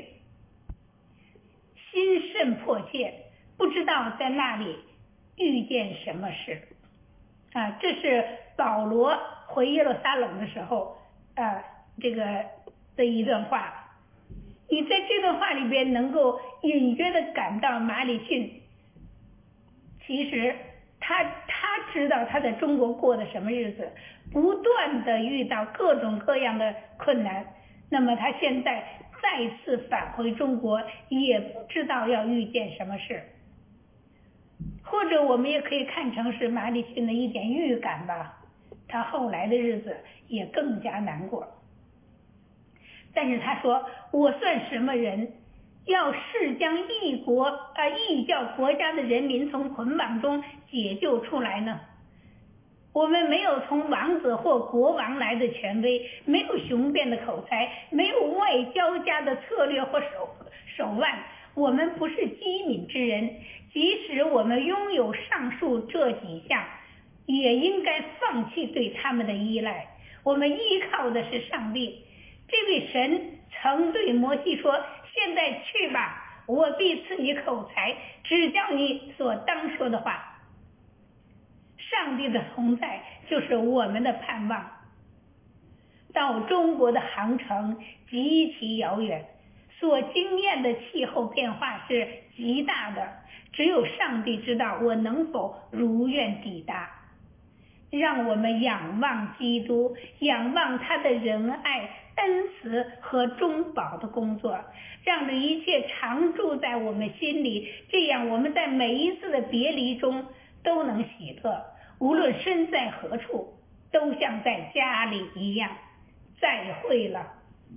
心甚迫切，不知道在那里遇见什么事这是保罗回耶路撒冷的时候这个的一段话。你在这段话里边能够隐约的感到马里逊其实他知道他在中国过的什么日子，不断的遇到各种各样的困难，那么他现在再次返回中国也不知道要遇见什么事，或者我们也可以看成是马里逊的一点预感吧，他后来的日子也更加难过。但是他说，我算什么人，要是将异教国家的人民从捆绑中解救出来呢？我们没有从王子或国王来的权威，没有雄辩的口才，没有外交家的策略或手腕，我们不是机敏之人，即使我们拥有上述这几项，也应该放弃对他们的依赖。我们依靠的是上帝。这位神曾对摩西说，现在去吧，我必赐你口才，指教你所当说的话。上帝的同在就是我们的盼望。到中国的航程极其遥远，所经验的气候变化是极大的，只有上帝知道我能否如愿抵达。让我们仰望基督，仰望他的仁爱、恩慈和中保的工作，让这一切常住在我们心里，这样我们在每一次的别离中都能喜乐，无论身在何处，都像在家里一样。再会了。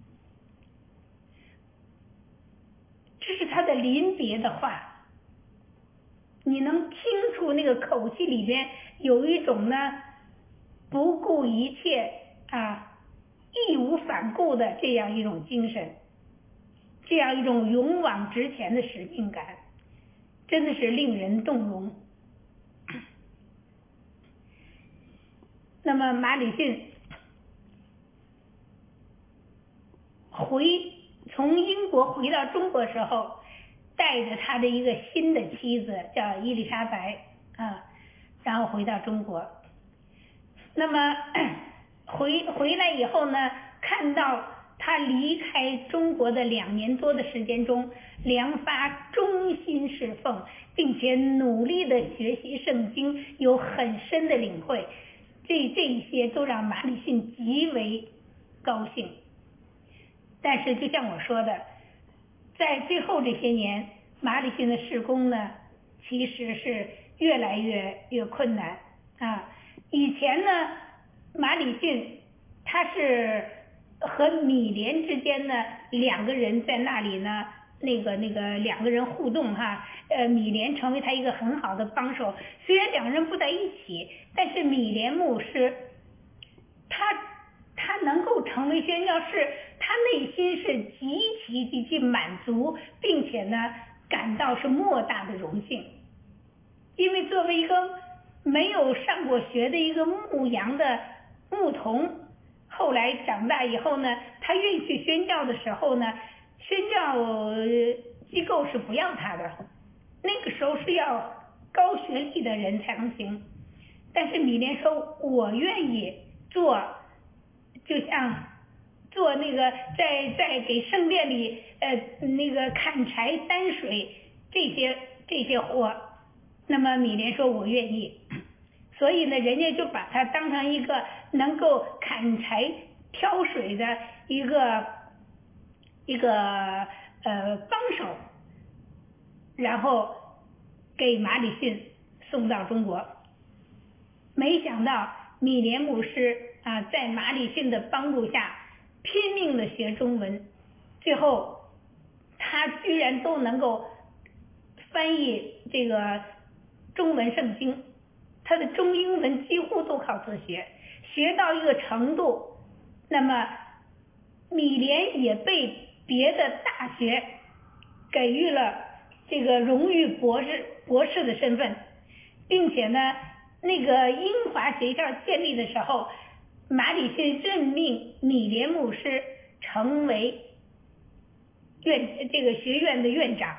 这是他的临别的话，你能听出那个口气里边有一种呢不顾一切义无反顾的这样一种精神，这样一种勇往直前的使命感，真的是令人动容。那么马里逊从英国回到中国时候，带着他的一个新的妻子叫伊丽莎白然后回到中国。那么回来以后呢，看到他离开中国的2年多的时间中，梁发忠心侍奉，并且努力的学习圣经，有很深的领会， 这一些都让马礼逊极为高兴。但是就像我说的，在最后这些年，马礼逊的事工呢，其实是越来越困难啊。以前呢，马礼逊他是和米莲之间呢两个人在那里呢，那个两个人互动哈，米莲成为他一个很好的帮手。虽然两个人不在一起，但是米莲牧师他能够成为宣教士，他内心是极其满足，并且呢感到是莫大的荣幸。因为作为一个没有上过学的一个牧羊的牧童，后来长大以后呢，他愿意去宣教的时候呢，宣教机构是不要他的，那个时候是要高学历的人才能行。但是米莲说，我愿意做，就像做那个在给圣殿里那个砍柴担水这些活。那么米莲说，我愿意。所以呢，人家就把他当成一个能够砍柴挑水的一个帮手，然后给马礼逊送到中国。没想到米莲牧师啊，在马礼逊的帮助下拼命的学中文，最后他居然都能够翻译这个中文圣经，他的中英文几乎都靠自学，学到一个程度，那么米莲也被别的大学给予了这个荣誉博士的身份，并且呢，那个英华学校建立的时候，马礼逊任命米莲牧师成为这个学院的院长。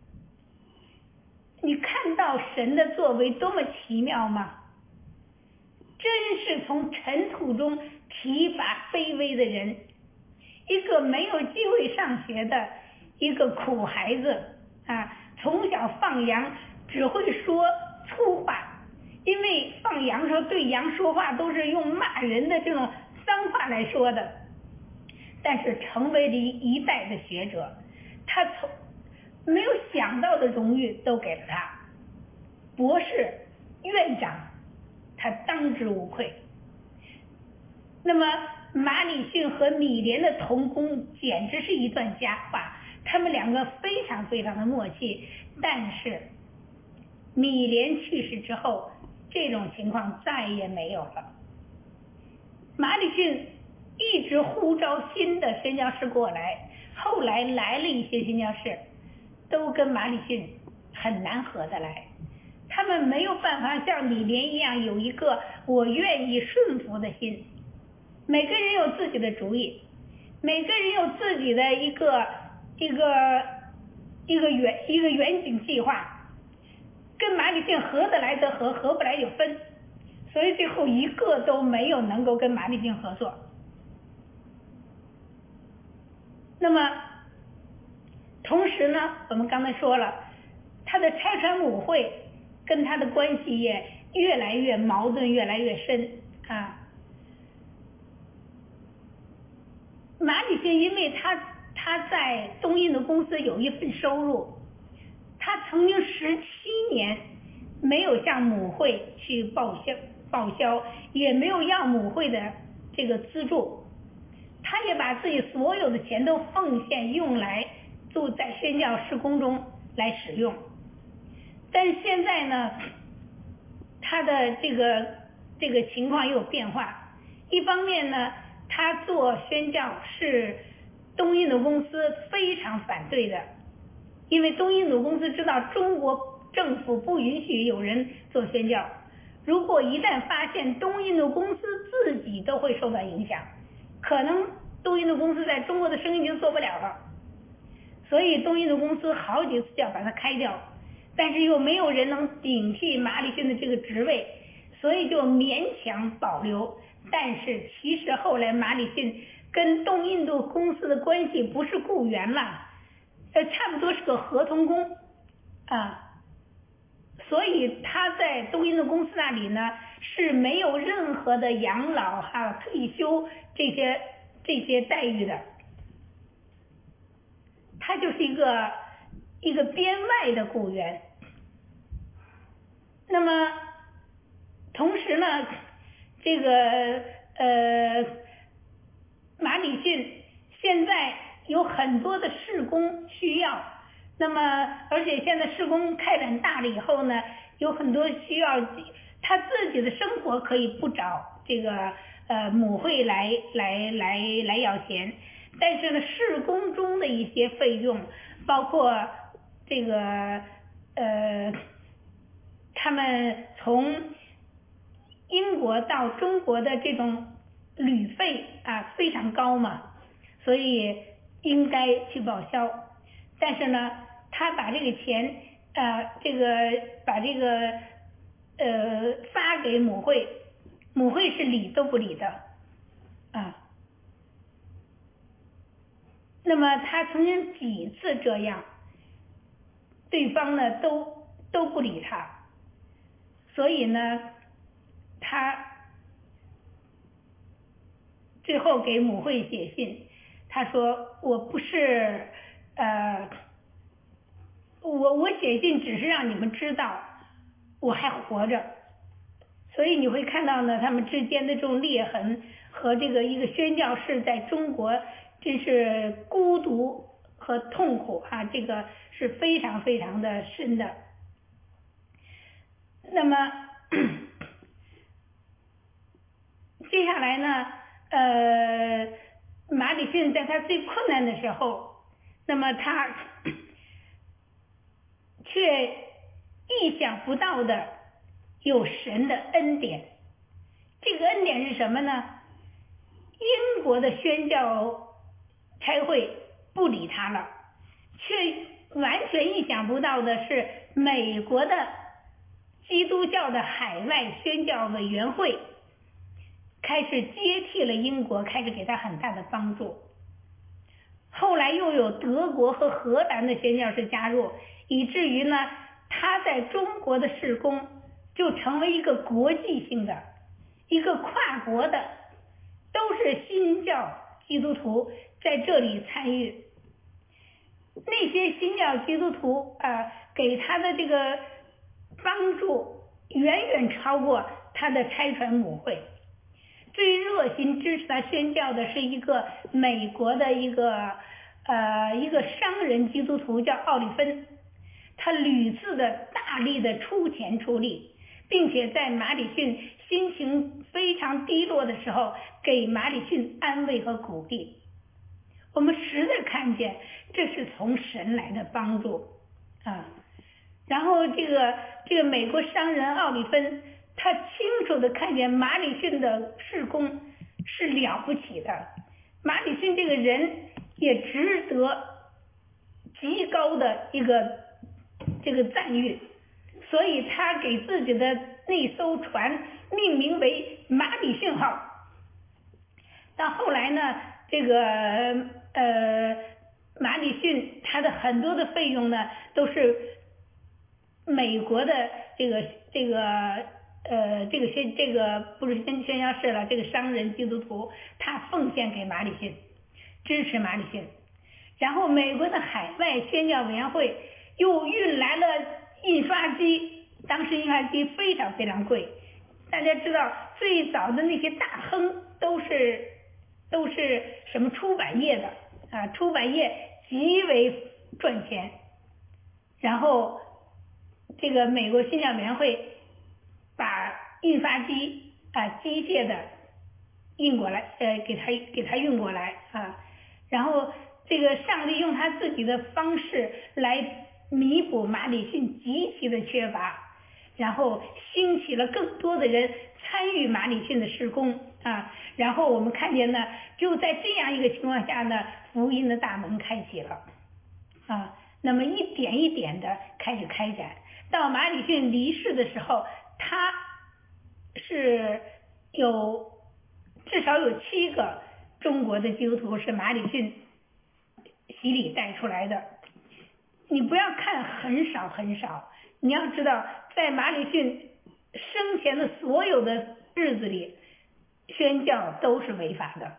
你看到神的作为多么奇妙吗？真是从尘土中提拔卑微的人，一个没有机会上学的一个苦孩子啊，从小放羊，只会说粗话，因为放羊的时候对羊说话都是用骂人的这种脏话来说的，但是成为了一代的学者，他从没有想到的荣誉都给了他，博士、院长，他当之无愧。那么马礼逊和米莲的同工简直是一段佳话，他们两个非常的默契。但是米莲去世之后，这种情况再也没有了。马礼逊一直呼召新的宣教士过来，后来来了一些宣教士，都跟马礼逊很难合得来，他们没有办法像米莲一样有一个我愿意顺服的心。每个人有自己的主意，每个人有自己的一个远景计划，跟马礼逊合得来则合，合不来就分，所以最后一个都没有能够跟马礼逊合作。那么同时呢，我们刚才说了，他的拆船母会跟他的关系也越来越矛盾，越来越深啊。马礼逊因为他在东印度公司有一份收入，他曾经17年没有向母会去报销，也没有要母会的这个资助，他也把自己所有的钱都奉献用来就在宣教事工中来使用。但是现在呢，他的这个情况又有变化。一方面呢，他做宣教是东印度公司非常反对的，因为东印度公司知道中国政府不允许有人做宣教，如果一旦发现东印度公司自己都会受到影响，可能东印度公司在中国的生意就做不了了。所以东印度公司好几次要把它开掉，但是又没有人能顶替马礼逊的这个职位，所以就勉强保留。但是其实后来马礼逊跟东印度公司的关系不是雇员了，差不多是个合同工啊。 所以他在东印度公司那里呢是没有任何的养老退休这些待遇的，他就是一个编外的雇员。那么同时呢，这个马里逊现在有很多的事工需要，那么而且现在事工开展大了以后呢，有很多需要他自己的生活可以不找这个母会来要钱，但是呢事工中的一些费用，包括这个他们从英国到中国的这种旅费非常高嘛，所以应该去报销。但是呢，他把这个钱把这个发给母会，母会是理都不理的啊。那么他曾经几次这样，对方呢都不理他，所以呢他最后给母会写信，他说我不是我写信只是让你们知道我还活着。所以你会看到呢，他们之间的这种裂痕和这个一个宣教士在中国真是孤独和痛苦这个是非常非常的深的。那么接下来呢马里逊在他最困难的时候，那么他却意想不到的有神的恩典。这个恩典是什么呢？英国的宣教差会不理他了，却完全意想不到的是美国的基督教的海外宣教委员会开始接替了英国，开始给他很大的帮助。后来又有德国和荷兰的宣教士加入，以至于呢他在中国的事工就成为一个国际性的一个跨国的，都是新教基督徒在这里参与。那些新教基督徒给他的这个帮助远远超过他的差传母会。最热心支持他宣教的是一个美国的一个商人基督徒叫奥利芬，他屡次的大力的出钱出力，并且在马里逊心情非常低落的时候给马里逊安慰和鼓励。我们实在看见这是从神来的帮助然后这个美国商人奥利芬，他清楚的看见马里逊的事工是了不起的，马里逊这个人也值得极高的这个赞誉，所以他给自己的那艘船命名为马里逊号。到后来呢，这个马里逊他的很多的费用呢都是美国的这个不是宣教士了，这个商人基督徒他奉献给马里逊，支持马里逊。然后美国的海外宣教委员会又运来了印刷机，当时印刷机非常非常贵，大家知道最早的那些大亨都是什么出版业的出版业极为赚钱。然后这个美国宣教委员会把印刷机机械的运过来给他运过来然后这个上帝用他自己的方式来弥补马里逊极其的缺乏，然后兴起了更多的人参与马里逊的事工然后我们看见呢，就在这样一个情况下呢，福音的大门开启了那么一点一点的开始开展。到马里逊离世的时候，他是至少有7个中国的基督徒是马里逊洗礼带出来的。你不要看很少很少，你要知道在马礼逊生前的所有的日子里，宣教都是违法的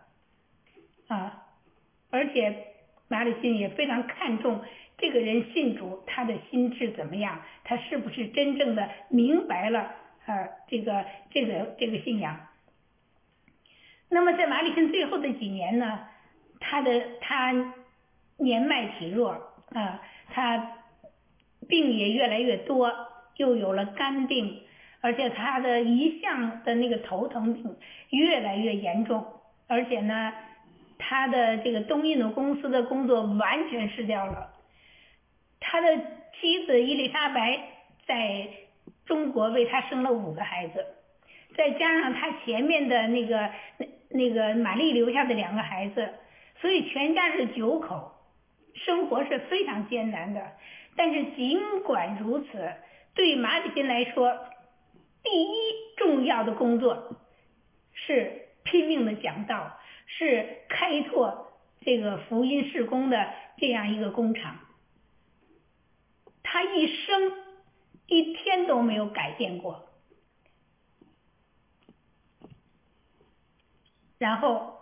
而且马礼逊也非常看重这个人信主，他的心智怎么样，他是不是真正的明白了这个信仰。那么在马礼逊最后的几年呢，他年迈体弱他病也越来越多，又有了肝病，而且他的一向的那个头疼病越来越严重，而且呢他的这个东印度公司的工作完全失掉了。他的妻子伊丽莎白在中国为他生了5个孩子，再加上他前面的那个玛丽留下的2个孩子，所以全家是9口，生活是非常艰难的。但是尽管如此，对马礼逊来说，第一重要的工作是拼命的讲道，是开拓这个福音事工的这样一个工厂。他一生一天都没有改变过。然后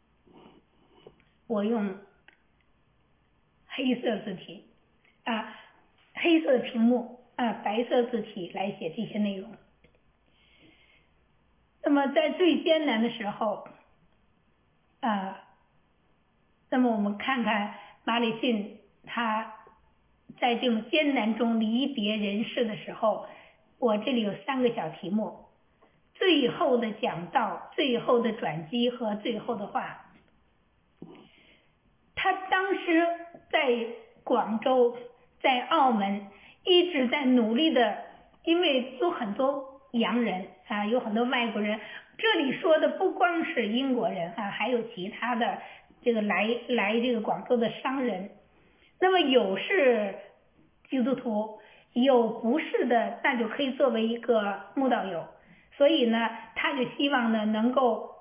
我用黑色字体黑色屏幕白色字体来写这些内容。那么在最艰难的时候那么我们看看马礼逊他在这种艰难中离别人世的时候，我这里有3个小题目：最后的讲道、最后的转机和最后的话。他当时在广州在澳门一直在努力的，因为有很多洋人有很多外国人，这里说的不光是英国人还有其他的这个来这个广州的商人。那么有是基督徒，有不是的，那就可以作为一个慕道友。所以呢他就希望呢能够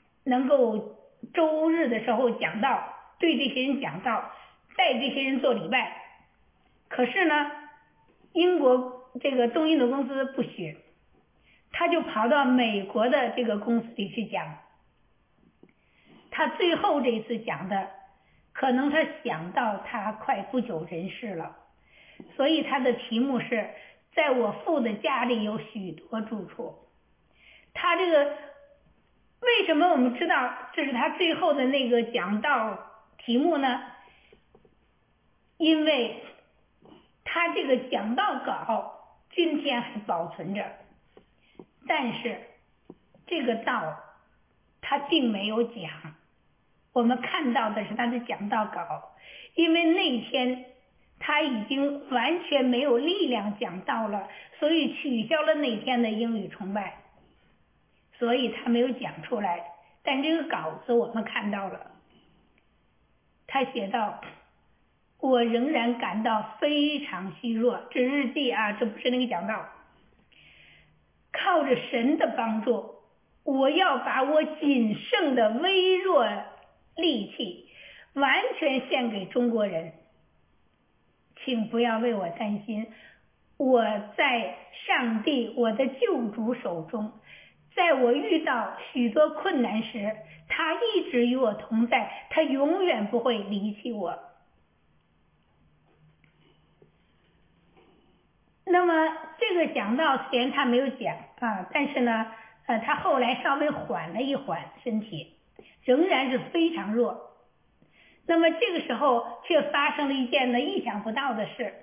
周日的时候讲道，对这些人讲道，带这些人做礼拜。可是呢英国这个东印度公司不许，他就跑到美国的这个公司里去讲。他最后这一次讲的，可能他想到他快不久人世了，所以他的题目是在我父的家里有许多住处。他这个为什么我们知道这是他最后的那个讲道题目呢？因为他这个讲道稿今天还保存着，但是这个道他并没有讲，我们看到的是他的讲道稿，因为那天他已经完全没有力量讲道了，所以取消了那天的英语崇拜，所以他没有讲出来。但这个稿子我们看到了，他写道：我仍然感到非常虚弱，这日记这不是那个讲道。靠着神的帮助，我要把我仅剩的微弱力气完全献给中国人。请不要为我担心，我在上帝我的救主手中，在我遇到许多困难时，他一直与我同在，他永远不会离弃我。那么这个讲道虽然他没有讲但是呢他后来稍微缓了一缓身体，仍然是非常弱。那么这个时候却发生了一件意想不到的事，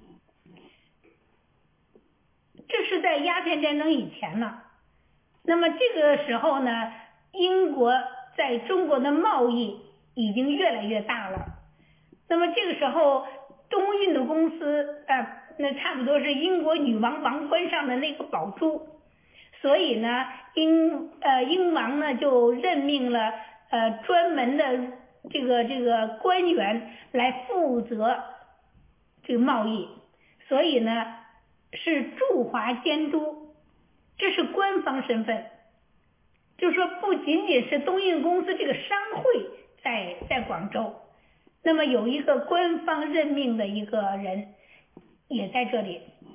这是在鸦片战争以前了。那么这个时候呢，英国在中国的贸易已经越来越大了。那么这个时候东印度公司那差不多是英国女王王冠上的那个宝珠，所以呢英王呢就任命了专门的这个官员来负责这个贸易，所以呢是驻华监督，这是官方身份。就是说不仅仅是东印公司这个商会在广州，那么有一个官方任命的一个人也在这里。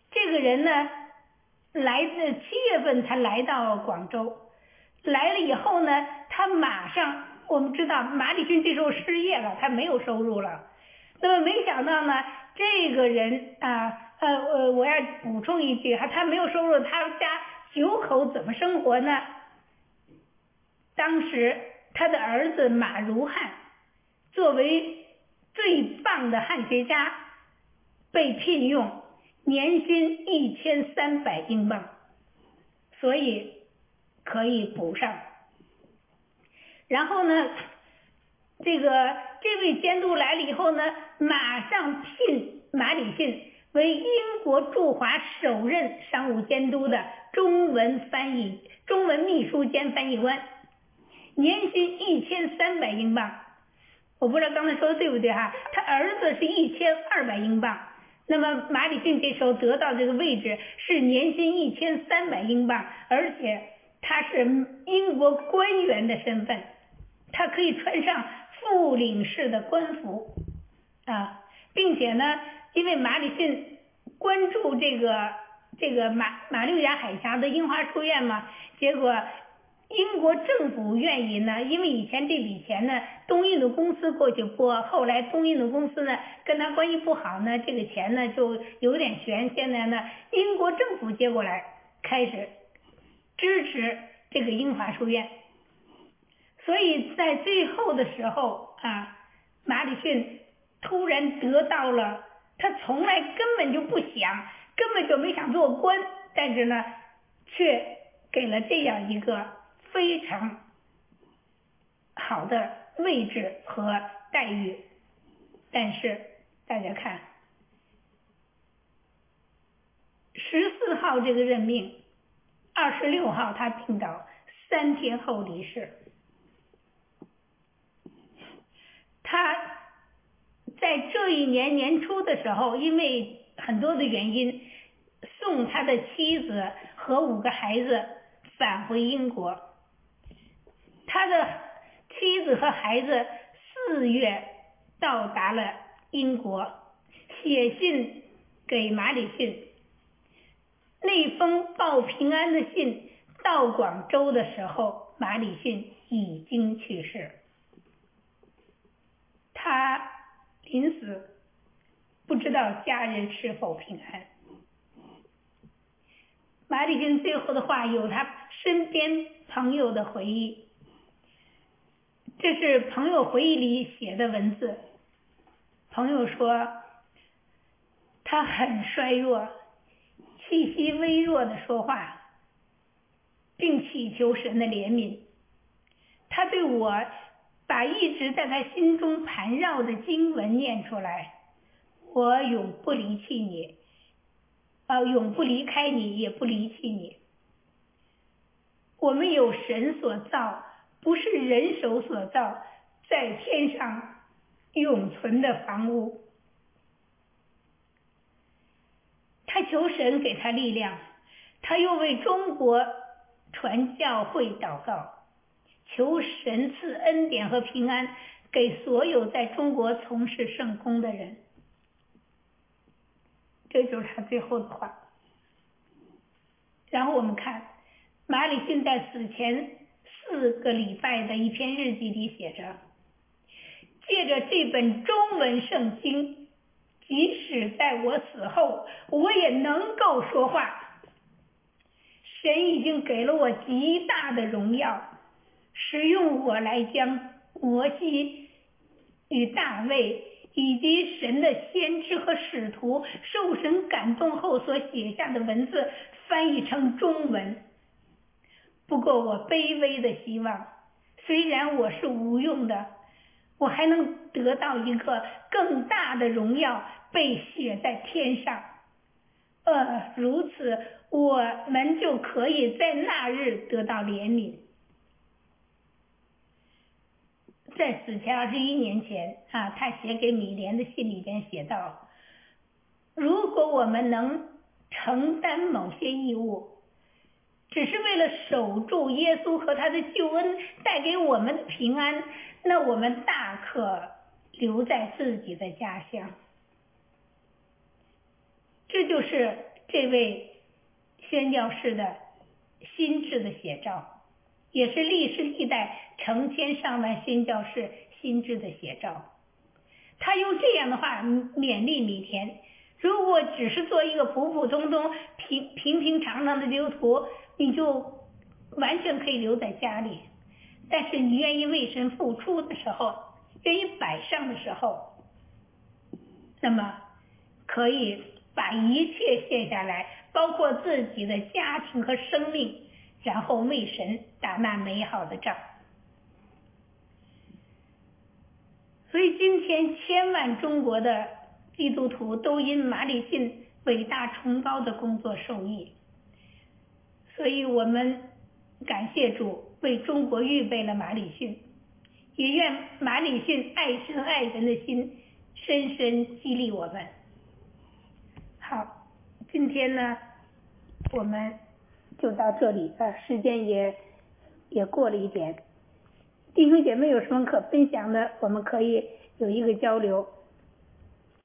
这个人呢，来自7月份才来到广州，来了以后呢，他马上，我们知道马礼逊这时候失业了，他没有收入了。那么没想到呢，这个人我要补充一句他没有收入，他家9口怎么生活呢？当时他的儿子马如汉作为最棒的汉学家被聘用，年薪1300英镑，所以可以补上。然后呢，这位监督来了以后呢，马上聘马礼逊为英国驻华首任商务监督的中文秘书兼翻译官，年薪1300英镑。我不知道刚才说的对不对哈？他儿子是1200英镑，那么马礼逊这时候得到这个位置是年薪1300英镑，而且他是英国官员的身份，他可以穿上副领事的官服并且呢，因为马礼逊关注这个马六甲海峡的樱花书院嘛，结果英国政府愿意呢，因为以前这笔钱呢，东印度公司过去拨，后来东印度公司呢跟他关系不好呢，这个钱呢就有点悬，现在呢英国政府接过来，开始支持这个樱花书院。所以在最后的时候马礼逊突然得到了他从来根本就不想，根本就没想做官，但是呢却给了这样一个非常好的位置和待遇。但是大家看14号这个任命，26号他病倒，3天后离世。他在这一年年初的时候，因为很多的原因，送他的妻子和5个孩子返回英国。他的妻子和孩子4月到达了英国，写信给马礼逊。那封报平安的信到广州的时候，马礼逊已经去世。他临死不知道家人是否平安。马礼逊最后的话有他身边朋友的回忆，这是朋友回忆里写的文字。朋友说他很衰弱，气息微弱的说话，并祈求神的怜悯。他对我把一直在他心中盘绕的经文念出来，我永不离弃你，永不离开你，也不离弃你。我们有神所造，不是人手所造，在天上永存的房屋。他求神给他力量，他又为中国传教会祷告，求神赐恩典和平安给所有在中国从事圣工的人。这就是他最后的话。然后我们看马礼逊在死前4个礼拜的一篇日记里写着，借着这本中文圣经，即使在我死后我也能够说话。神已经给了我极大的荣耀，使用我来将摩西与大卫以及神的先知和使徒受神感动后所写下的文字翻译成中文。不过我卑微的希望，虽然我是无用的，我还能得到一个更大的荣耀被写在天上。如此我们就可以在那日得到怜悯。在死前21年前他写给米莲的信里边写道，如果我们能承担某些义务，只是为了守住耶稣和他的救恩带给我们的平安，那我们大可留在自己的家乡。这就是这位宣教士的心智的写照，也是历世历代成千上万宣教士心智的写照。他用这样的话勉励米田，如果只是做一个普普通通平常的基督徒，你就完全可以留在家里，但是你愿意为神付出的时候，愿意摆上的时候，那么可以把一切卸下来，包括自己的家庭和生命，然后为神打那美好的仗。所以今天千万中国的基督徒都因马礼逊伟大崇高的工作受益，所以我们感谢主为中国预备了马礼逊，也愿马礼逊爱神爱人的心深深激励我们。好，今天呢我们就到这里，时间也过了一点，弟兄姐妹有什么可分享的，我们可以有一个交流。